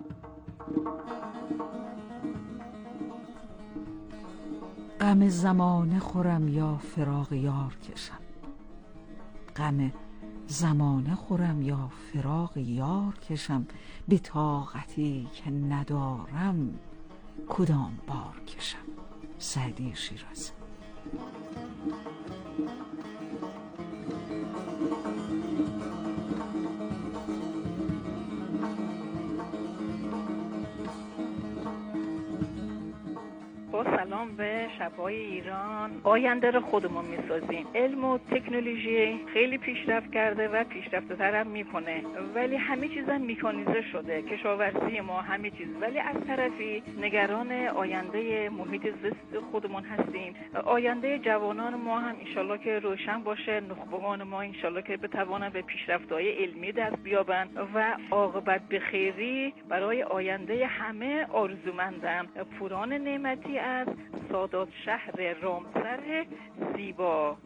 غم زمانه خورم یا فراق یار کشم، غم زمانه خورم یا فراق یار کشم، به طاقتی که ندارم کدام بار کشم. سعدی شیرازی. با سلام به شب‌های ایران. آینده رو خودمون میسازیم. علم و تکنولوژی خیلی پیشرفت کرده و پیشرفت تر هم میکنه، ولی همه چیز هم میکانیزه شده، کشاورزی ما همه چیز. ولی از طرفی نگران آینده محیط زیست خودمون هستیم. آینده جوانان ما هم انشالله که روشن باشه، نخبگان ما انشالله که بتوانن به پیشرفت‌های علمی دست بیابن و عاقبت بخیری برای آینده همه آرزومندم. پوران نعمتی از سادات شهر رامسر زیبا.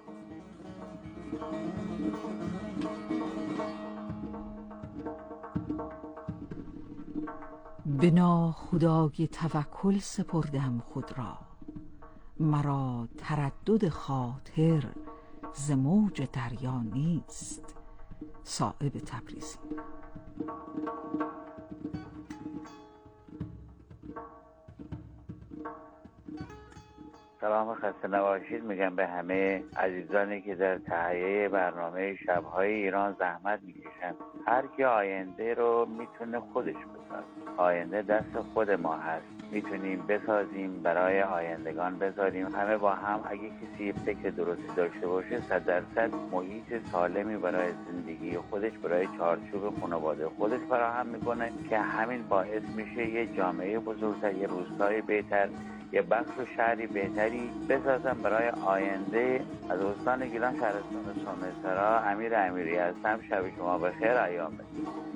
به ناخدای توکل سپردم خود را، مرا تردد خاطر ز موج دریا نیست. صائب تبریزی. سلام و خسته نباشید میگم به همه عزیزانی که در تهیه برنامه شب‌های ایران زحمت میکشن. هر کی آینده رو میتونه خودش بسازه. آینده دست خود ما هست، میتونیم بسازیم، برای آیندگان بذاریم. همه با هم اگه کسی فکر درستی داشته باشه صد درصد محیط سالمی برای زندگی خودش، برای چارچوب خانواده خودش فراهم میکنه که همین باعث میشه یه جامعه بزرگتر، یه روستای بهتر، یه بخش و شهری بهتری بسازم برای آینده. از استان گیلان شهرستان سومسرا امیر امیری هستم. شب شما بخیر، ایام بخیر.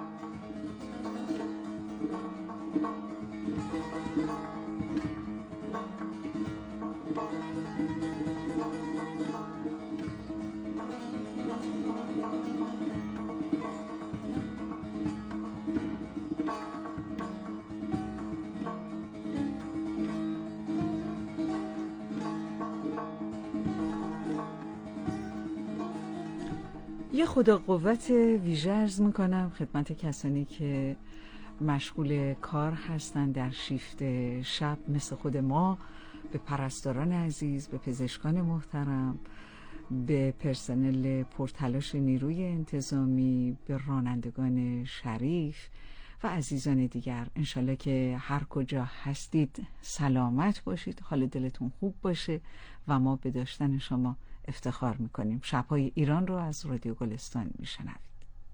یه خدا قوت ویژه عرض میکنم خدمت کسانی که مشغول کار هستن در شیفت شب مثل خود ما، به پرستاران عزیز، به پزشکان محترم، به پرسنل پرتلاش نیروی انتظامی، به رانندگان شریف و عزیزان دیگر. انشالله که هر کجا هستید سلامت باشید، حال دلتون خوب باشه و ما به داشتن شما افتخار میکنیم. شب‌های ایران رو از رادیو گلستان میشنوید.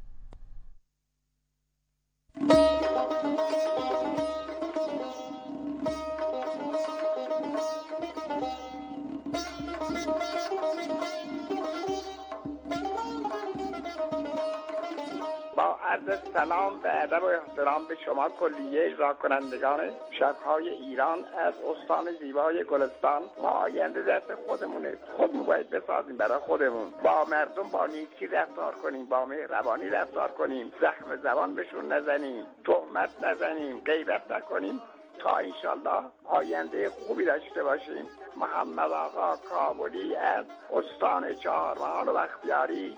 با عرض سلام و ادب و احترام به شما کلیه اجرا کنندگان شب‌های ایران از استان زیبای گلستان. ما آینده دست خودمونه، خودمون باید بسازیم برای خودمون. با مردم با نیکی رفتار کنیم، با مهربانی رفتار کنیم، زخم زبان بهشون نزنیم، تهمت نزنیم، غیبت نکنیم تا انشالله آینده خوبی داشته باشیم. محمد آقا کابلی از استان چهارمحال و بختیاری.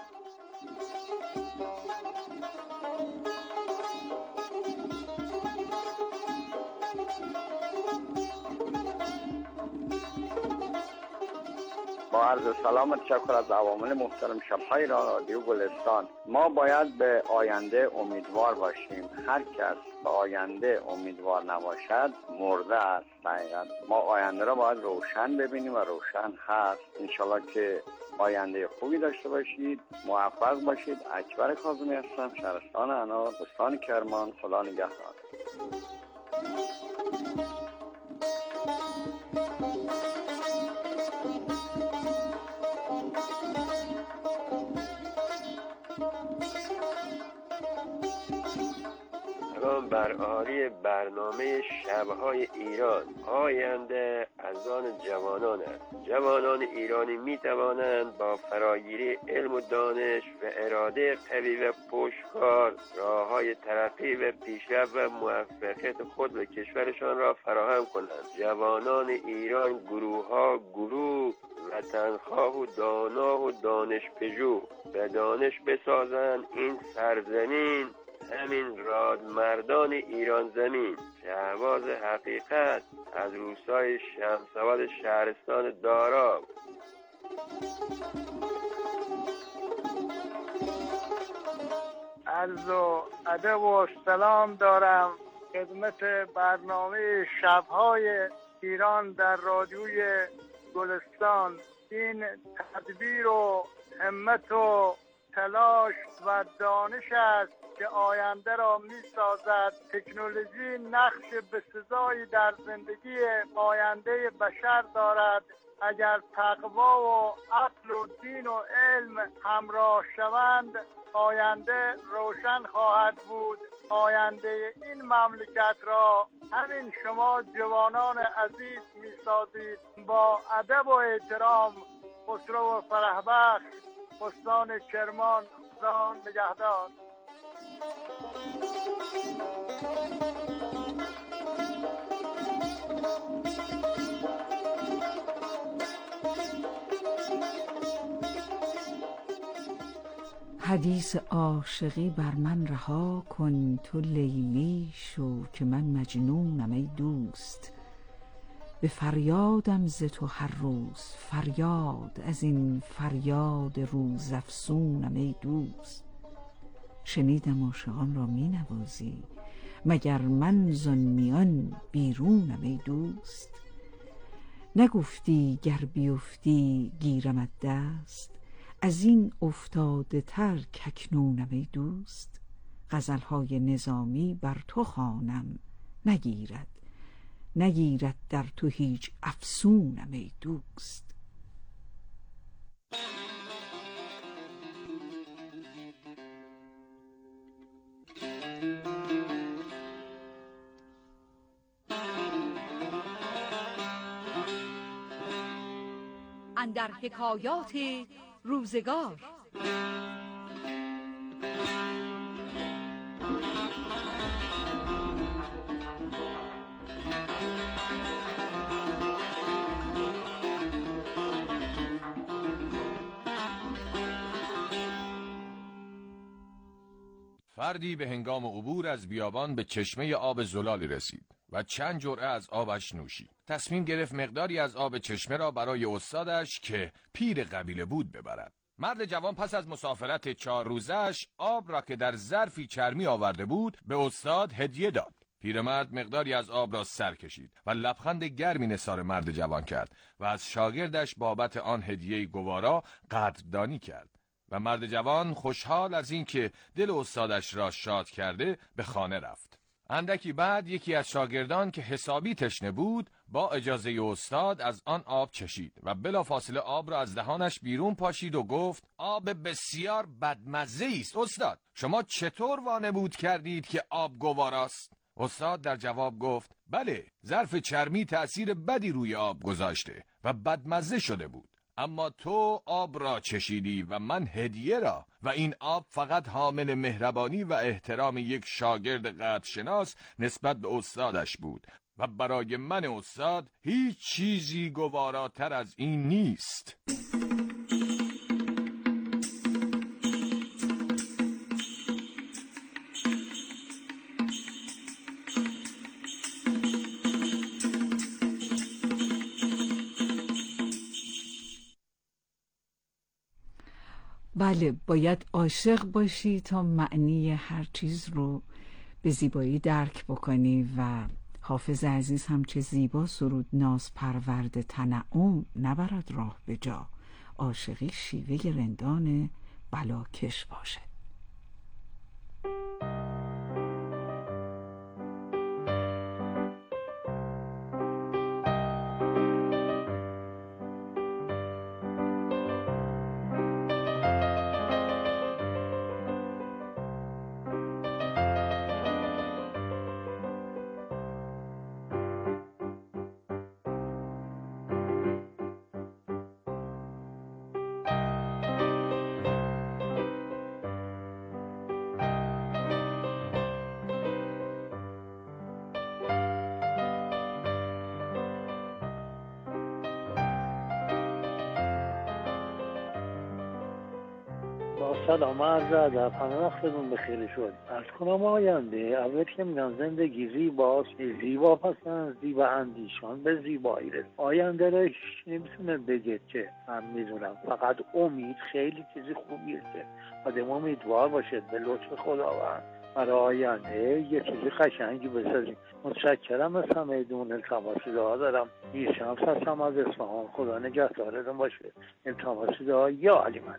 با با عرض سلام تشکر از عوامل محترم شب‌های رادیو گلستان. ما باید به آینده امیدوار باشیم. هر کس به آینده امیدوار نباشد مرده است. حقیقت ما آینده را باید روشن ببینیم و روشن هست. انشالله که آینده خوبی داشته باشید، موفق باشید. اکبر کاظمی هستم، شهرستان انار، استان کرمان. خدا نگهدار. سلام بر آری برنامه شبهای ایران. آینده از آن جوانان است. جوانان ایرانی می توانند با فراگیری علم و دانش و اراده قوی و پشتکار راههای ترقی و پیشرفت و موفقیت خود به کشورشان را فراهم کنند. جوانان ایران گروه ها گروه وطنخواه و دانا و دانشپژوه به دانش بسازند این سرزمین، همین رادمردان ایران زمین. شهباز حقیقت از روستای شمس‌آباد شهرستان داراب. عرض و ادب و سلام دارم خدمت برنامه شب‌های ایران در رادیوی گلستان. این تدبیر و همت و تلاش و دانش است که آینده را می سازد. تکنولوژی نقش بسزایی در زندگی آینده بشر دارد. اگر تقوا و عقل و دین و علم همراه شوند آینده روشن خواهد بود. آینده این مملکت را همین شما جوانان عزیز می سازید. با ادب و احترام، خسرو و فرحبخش، استان کرمان. خدا نگهدار. حدیث عاشقی بر من رها کن، تو لیلی شو که من مجنونم ای دوست. به فریادم ز تو هر روز فریاد، از این فریاد روز افسونم ای دوست. شنیدم عاشقان را می نوازی، مگر من زان میان بیرونم ای دوست. نگفتی گر بیفتی گیرمت دست، از این افتاده تر کاکنونم ای دوست. غزلهای نظامی بر تو خوانم، نگیرد نگیرد در تو هیچ افسونم ای دوست. اندر حکایات روزگار. فردی به هنگام عبور از بیابان به چشمه آب زلالی رسید و چند جرعه از آبش نوشید. تصمیم گرفت مقداری از آب چشمه را برای استادش که پیر قبیله بود ببرد. مرد جوان پس از مسافرت چهار روزش آب را که در ظرفی چرمی آورده بود به استاد هدیه داد. پیرمرد مقداری از آب را سر کشید و لبخند گرمی نثار مرد جوان کرد و از شاگردش بابت آن هدیه گوارا قدردانی کرد و مرد جوان خوشحال از اینکه دل استادش را شاد کرده به خانه رفت. اندکی بعد یکی از شاگردان که حسابی تشنه بود با اجازه استاد از آن آب چشید و بلافاصله آب را از دهانش بیرون پاشید و گفت آب بسیار بدمزه است استاد، شما چطور وانمود کردید که آب گواراست؟ استاد در جواب گفت بله، ظرف چرمی تأثیر بدی روی آب گذاشته و بدمزه شده بود، اما تو آب را چشیدی و من هدیه را، و این آب فقط حامل مهربانی و احترام یک شاگرد قدرشناس نسبت به استادش بود و برای من استاد هیچ چیزی گواراتر از این نیست. بله، باید عاشق باشی تا معنی هر چیز رو به زیبایی درک بکنی و حافظ عزیز هم چه زیبا سرود ناز پرورد تنعم نبرد راه به جا، عاشقی شیوه رندان بلاکش باشه. سلام عرض ادب، همه وقتتون بخیر شد. عرض کنم آینده اول که میگن زندگی زیباست، زیبا پسند زیبا اندیشان به زیبایی رسید. آینده رو هیچ نمیتونه بگه که من میدونم، فقط امید خیلی چیزی خوبیه که آدم امیدوار باشه به لطف خداوند برای آینده یه چیزی قشنگی بسازیم. متشکرم از همه دون. التماسی دعا دارم. میشم هستم از اصفهان. خدا نگهدارتون باشه. التماسی دعا یا علی من.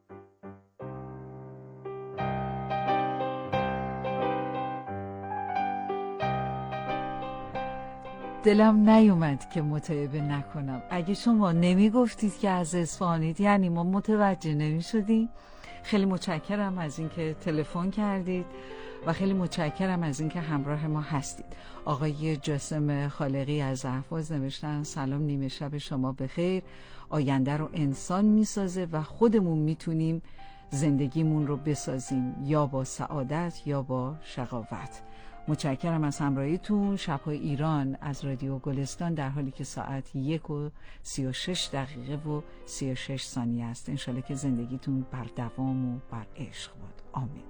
دلم نیومد که متعبه نکنم. اگه شما نمی گفتید که از اصفهانید یعنی ما متوجه نمی شدیم. خیلی متشکرم از اینکه تلفن کردید و خیلی متشکرم از اینکه همراه ما هستید. آقای جاسم خالقی از اهواز نوشتن سلام، نیمه شب شما بخیر. آینده رو انسان میسازه و خودمون میتونیم زندگیمون رو بسازیم، یا با سعادت یا با شقاوت. متشکرم از همراهیتون. شب‌های ایران از رادیو گلستان در حالی که ساعت یک و سی و شش دقیقه و سی و شش ثانیه است. انشالله که زندگیتون بر دوام و بر عشق بود. آمین.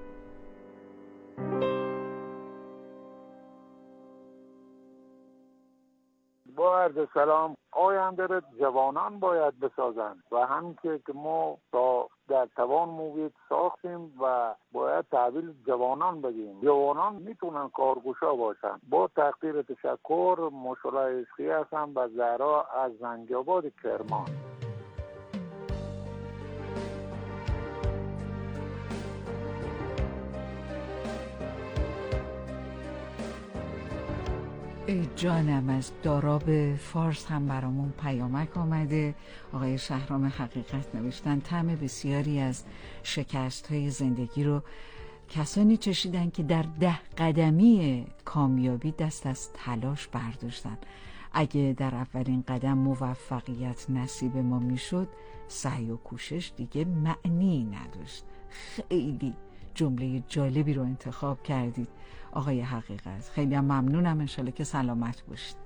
با عرض سلام، آینده را جوانان باید بسازند و هم که ما تا در توان موید ساختیم و باید تحویل جوانان بگیم. جوانان میتونن کارگوشا باشن. با تقدیر تشکر، مشاله عشقی هستم و زهرا از زنگی‌آباد کرمان. ای جانم، از داراب فارس هم برامون پیامک آمده. آقای شهرام حقیقت نوشتن طعم بسیاری از شکست های زندگی رو کسانی چشیدن که در ده قدمی کامیابی دست از تلاش برداشتن. اگه در اولین قدم موفقیت نصیب ما میشد، سعی و کوشش دیگه معنی نداشت. خیلی جمله جالبی رو انتخاب کردید آقای حقیقت. خیلی هم ممنونم. انشالله که سلامت باشید.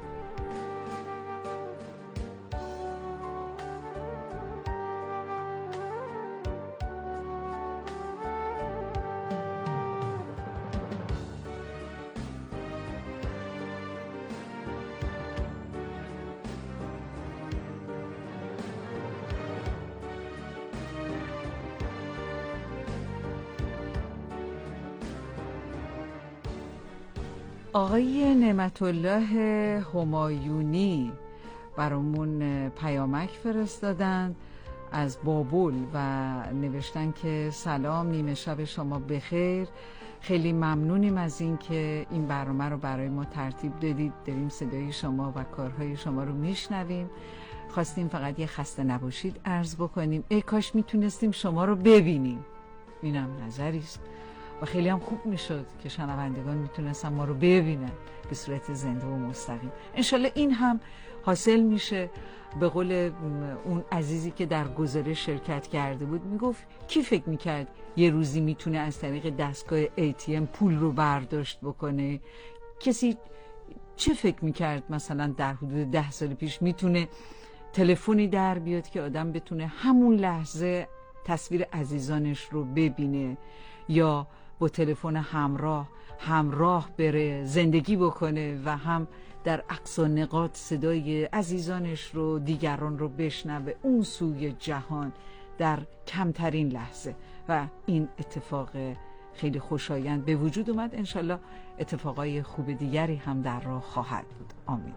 آقای نعمت الله همایونی برامون پیامک فرستادن از بابل و نوشتن که سلام، نیمه شب شما بخیر. خیلی ممنونیم از این که این برنامه رو برای ما ترتیب دادید. داریم صدای شما و کارهای شما رو میشنویم. خواستیم فقط یه خسته نباشید عرض بکنیم. ای کاش میتونستیم شما رو ببینیم. اینم نظریست و خیلی هم خوب میشد که شنوندگان میتونستن ما رو ببینن به صورت زنده و مستقیم. انشالله این هم حاصل میشه. به قول اون عزیزی که در گزارش شرکت کرده بود میگفت کی فکر میکرد یه روزی میتونه از طریق دستگاه ای تی ام پول رو برداشت بکنه؟ کسی چه فکر میکرد مثلا در حدود ده سال پیش میتونه تلفنی در بیاد که آدم بتونه همون لحظه تصویر عزیزانش رو ببینه یا با تلفن همراه همراه بره زندگی بکنه و هم در اقصا نقاط صدای عزیزانش رو، دیگران رو بشنوه اون سوی جهان. در کمترین لحظه و این اتفاق خیلی خوشایند به وجود اومد. انشالله اتفاقای خوب دیگری هم در راه خواهد بود. آمین.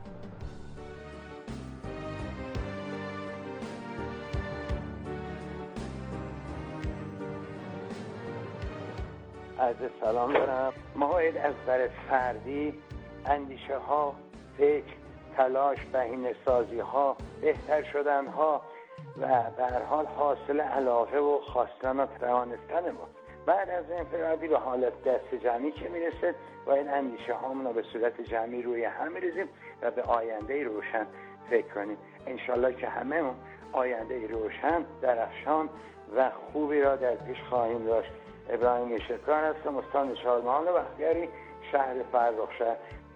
عرض سلام دارم. ما باید از نظر فردی اندیشه ها، فکر، تلاش، بهینه سازی ها، بهتر شدن ها و به هر حال حاصل علاقه و خواستن و توانستن ما. بعد از انفرادی به حالت دست جمعی که میرسه باید اندیشه هامون رو به صورت جمعی روی هم میریزیم و به آینده روشن فکر کنیم. انشالله که همه آینده روشن، درخشان و خوبی را در پیش خواهیم داشت. ابراهیم شکار هستم، استان چهارمحال بختیاری، شهر فرخشهر.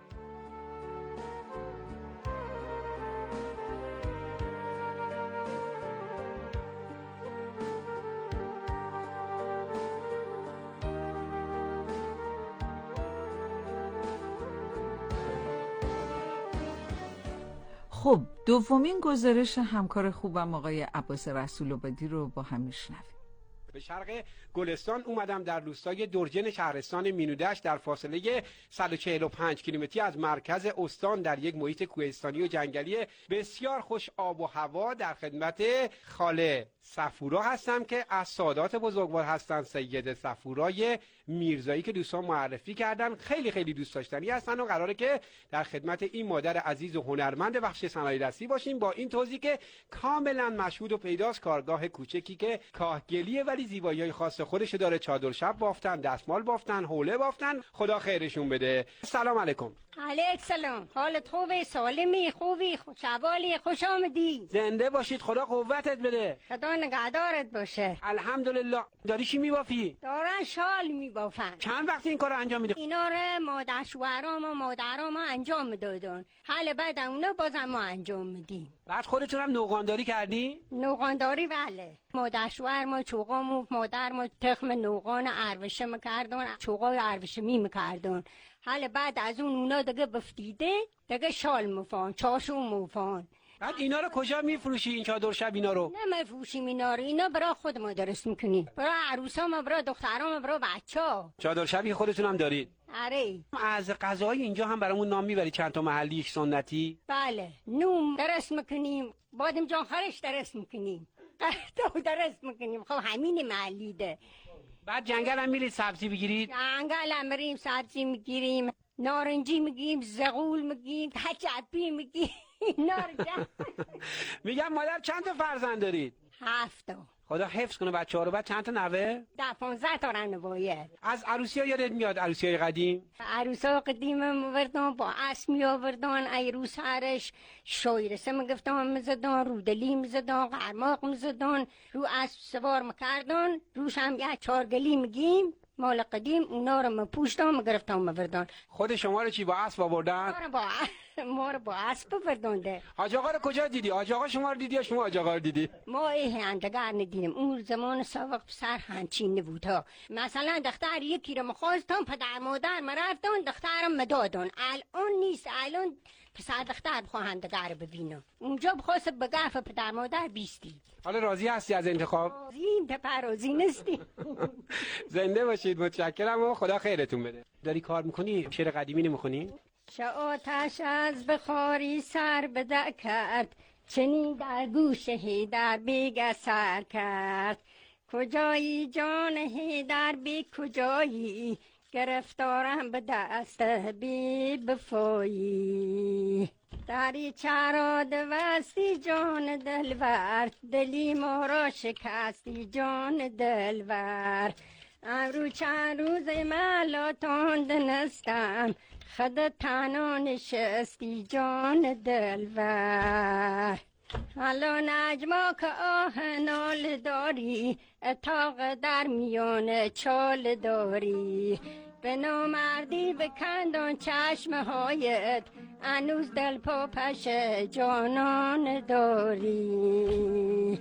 خب دومین گزارش همکار خوبم آقای عباس رسول‌آبادی رو با هم میشنویم. به شرق گلستان اومدم، در روستای درجن شهرستان مینودشت در فاصله صد و چهل و پنج کیلومتری از مرکز استان در یک محیط کوهستانی و جنگلی بسیار خوش آب و هوا در خدمت خاله صفورا هستم که از سادات بزرگوار هستن. سید صفورای میرزایی که دوستان معرفی کردن خیلی خیلی دوست داشتنی هستن و قراره که در خدمت این مادر عزیز و هنرمند بخش صنایع دستی باشیم با این توضیح که کاملا مشهود و پیداست. کارگاه کوچکی که کاهگلیه ولی زیبایی‌های خاص خودش داره. چادر شب بافتن، دستمال بافتن، حوله بافتن. خدا خیرشون بده. سلام علیکم. علیک سلام. حالت خوبه؟ سالمی؟ خوبی؟ خوشحالی؟ خوش آمدی. زنده باشید، خدا قوتت بده. خدا نگهدارت باشه. الحمدلله. داری چی میبافی؟ دارن شال میبافن. چند وقت این کارو انجام میدی؟ اینا رو مادر شوهرام و مادرام انجام میدادن. حالا بعد اونا بازم ما انجام میدیم. بعد خودتون هم نوغانداری کردی؟ نوغانداری بله. مادر شوهر ما چوغامو مادر ما تخم نوغان عروشه میکردن، چوغای عروشه می میکردن. حالا بعد از اون اونا دیگه بفتیده دیگه شال مفان، چاشو مفان. بعد اینا رو کجا میفروشی این چادر شب اینا رو؟ نه میفروشیم اینا رو، اینا برای خود ما درست میکنیم، برای عروسام، برای دخترام، برای بچه‌ها. چادر شبی خودتون هم دارید؟ آره. از غذای اینجا هم برامون نام میبری چند تا محلیش سنتی؟ بله. نون درست میکنیم، بادم جان خرش درست میکنیم، قهوه درست میکنیم. خب همین محلی ده. بعد جنگل هم میرید سبزی بگیرید؟ جنگل هم میریم سبزی میگیریم، نارنجی میگیم، زغول میگیم، کچپی میگیم. میگم مادر چند تا فرزند دارید؟ هفت تا. خدا حفظ کنه بچه ها رو. بعد چند تا نوه؟ ده پانزده تا نوه. از عروسی ها یادت میاد؟ عروسی های قدیم؟ عروسی ها قدیم موردن با اسب می آوردن، ایروس هرش شایرسه میگفتن میزدن، رودلی میزدن، قرماق میزدن، رو اسب سوار میکردن، روش هم یه چارگلی میگیم مال قدیم. اونا رو مپوشتن میگرفتن موردن. خود شما رو چی با اسب آوردن؟ ما رو با ما رو با اسب آوردن. حاج آقا رو کجا دیدی؟ حاج آقا شما رو دیدی یا شما حاج آقا رو دیدی؟ ما هندگر ندیدیم. اون زمان سابق پسر همچین نبود ها. مثلا دختر یکی رو مخواستم، پدر مادر مرفتن، دخترم مدادن. الان نیست، الان پسر دختر بخواه هندگر ببینم. اونجا بخواست بگرف پدر مادر بیستی. حالا راضی هستی از انتخاب؟ راضیم، تپر راضی نیستی. زنده باشید، متشکرم و خدا خیرتون بده. داری کار میکنی؟ شعر قدیمی نمیخونی؟ چه آتش از بخاری سر بده کرد، چنین در گوش هیدر بیگ سر کرد. کجایی جان هیدر بی کجایی، گرفتارم به دست بی بفایی. دری چرا دوستی جان دلور، دلی ما را شکستی جان دلور. امرو چند روز ملا تند نستم، خد تنها نشستی جان دلور. حالا نجما که آه نال داری، اتاق در میان چال داری. به نامردی بکندان چشم هایت، انوز دل پا پش جانان داری.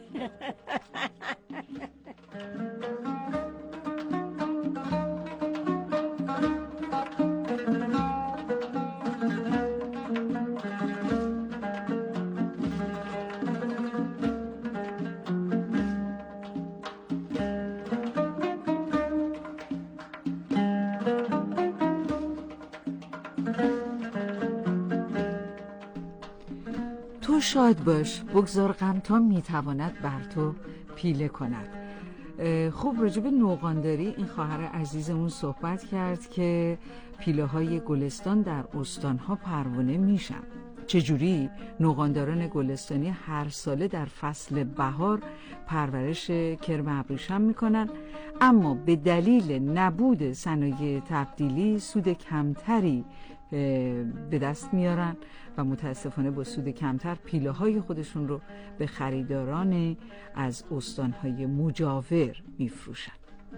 تو شاد باش، بگذار غم تا میتواند بر تو پیله کند. خوب راجب نوغانداری این خواهر عزیزمون صحبت کرد که پیله های گلستان در استانها پروانه میشن. چجوری؟ نوغانداران گلستانی هر ساله در فصل بهار پرورش کرم ابریشم میکنن، اما به دلیل نبود صنایع تبدیلی سود کمتری به دست میارن و متاسفانه با سود کمتر پیله های خودشون رو به خریداران از استانهای مجاور میفروشن.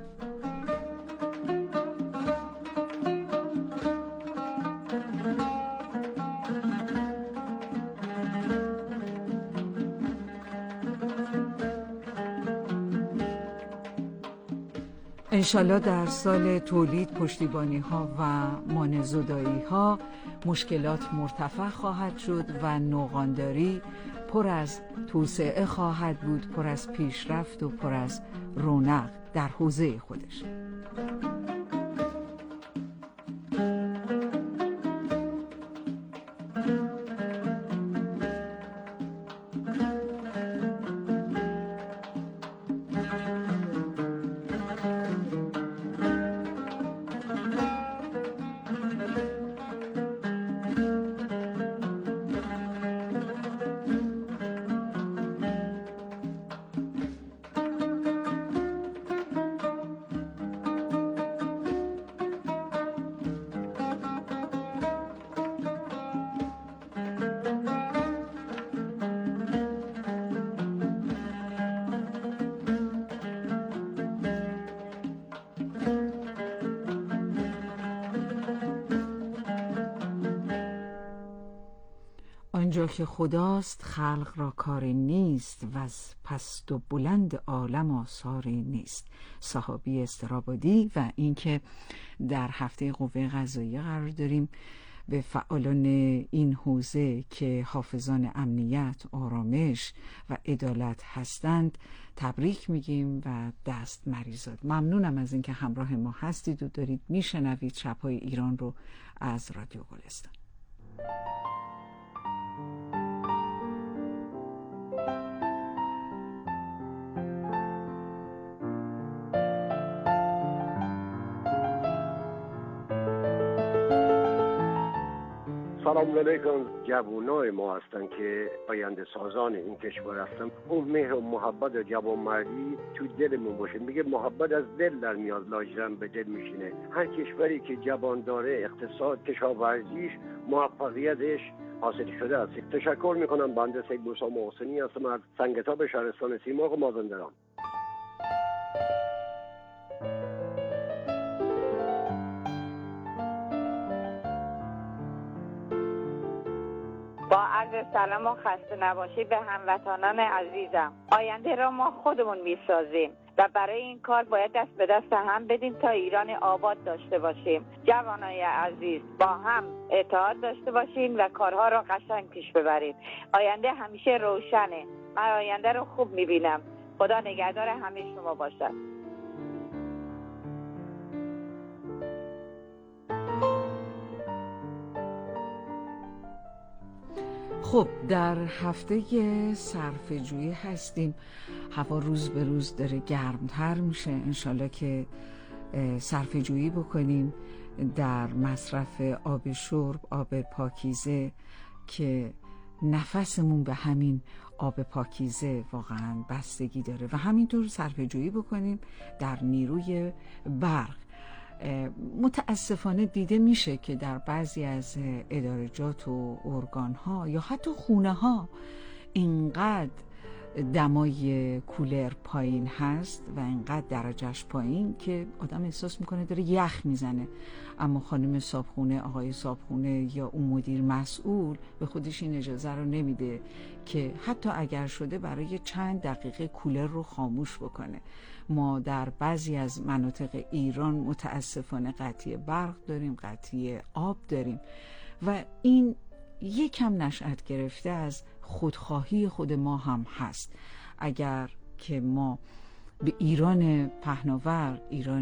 انشالله در سال تولید پشتیبانی ها و مانع‌زدایی ها مشکلات مرتفع خواهد شد و نوغانداری پر از توسعه خواهد بود، پر از پیشرفت و پر از رونق در حوزه خودش. آنجا که خداست خلق را کاری نیست و از پست و بلند عالم آثاری نیست. صحابی استرابادی. و اینکه در هفته قوه قضاییه قرار داریم به فعالان این حوزه که حافظان امنیت، آرامش و عدالت هستند تبریک میگیم و دست مریزاد. ممنونم از اینکه همراه ما هستید و دارید میشنوید شب‌های ایران رو از رادیو گلستان. سلام علیکم. جوانای ما هستن که آینده سازان این کشور هستن. اون مهر و محبت و جوانمردی تو دلمون باشه. میگه محبت از دل در میاد، لاجرم به دل میشینه. هر کشوری که جوان داره، اقتصاد، کشاورزیش، موفقیتش حاصل شده است. تشکر میکنم. بنده سید موسی محسنی هستم از سنگتاب شهرستان سیمرغ مازندران. با عرض سلام و خسته نباشی به هموطنان عزیزم. آینده را ما خودمون میسازیم و برای این کار باید دست به دست هم بدیم تا ایران آباد داشته باشیم. جوانای عزیز با هم اتحاد داشته باشیم و کارها را قشنگ پیش ببریم. آینده همیشه روشنه. من آینده رو خوب میبینم. خدا نگهدار همه شما باشد. خب در هفته صرفه‌جویی هستیم. هوا روز به روز داره گرمتر میشه. انشالله که صرفه‌جویی بکنیم در مصرف آب شرب، آب پاکیزه که نفسمون به همین آب پاکیزه واقعا بستگی داره و همینطور صرفه‌جویی بکنیم در نیروی برق. متاسفانه دیده میشه که در بعضی از ادارجات و ارگان‌ها یا حتی خونه‌ها اینقدر دمای کولر پایین هست و اینقدر درجهش پایین که آدم احساس میکنه داره یخ میزنه، اما خانم صابخونه، آقای صابخونه یا اون مدیر مسئول به خودش این اجازه رو نمیده که حتی اگر شده برای چند دقیقه کولر رو خاموش بکنه. ما در بعضی از مناطق ایران متاسفانه قطعی برق داریم، قطعی آب داریم و این یکم نشأت گرفته از خودخواهی خود ما هم هست. اگر که ما به ایران پهناور، ایران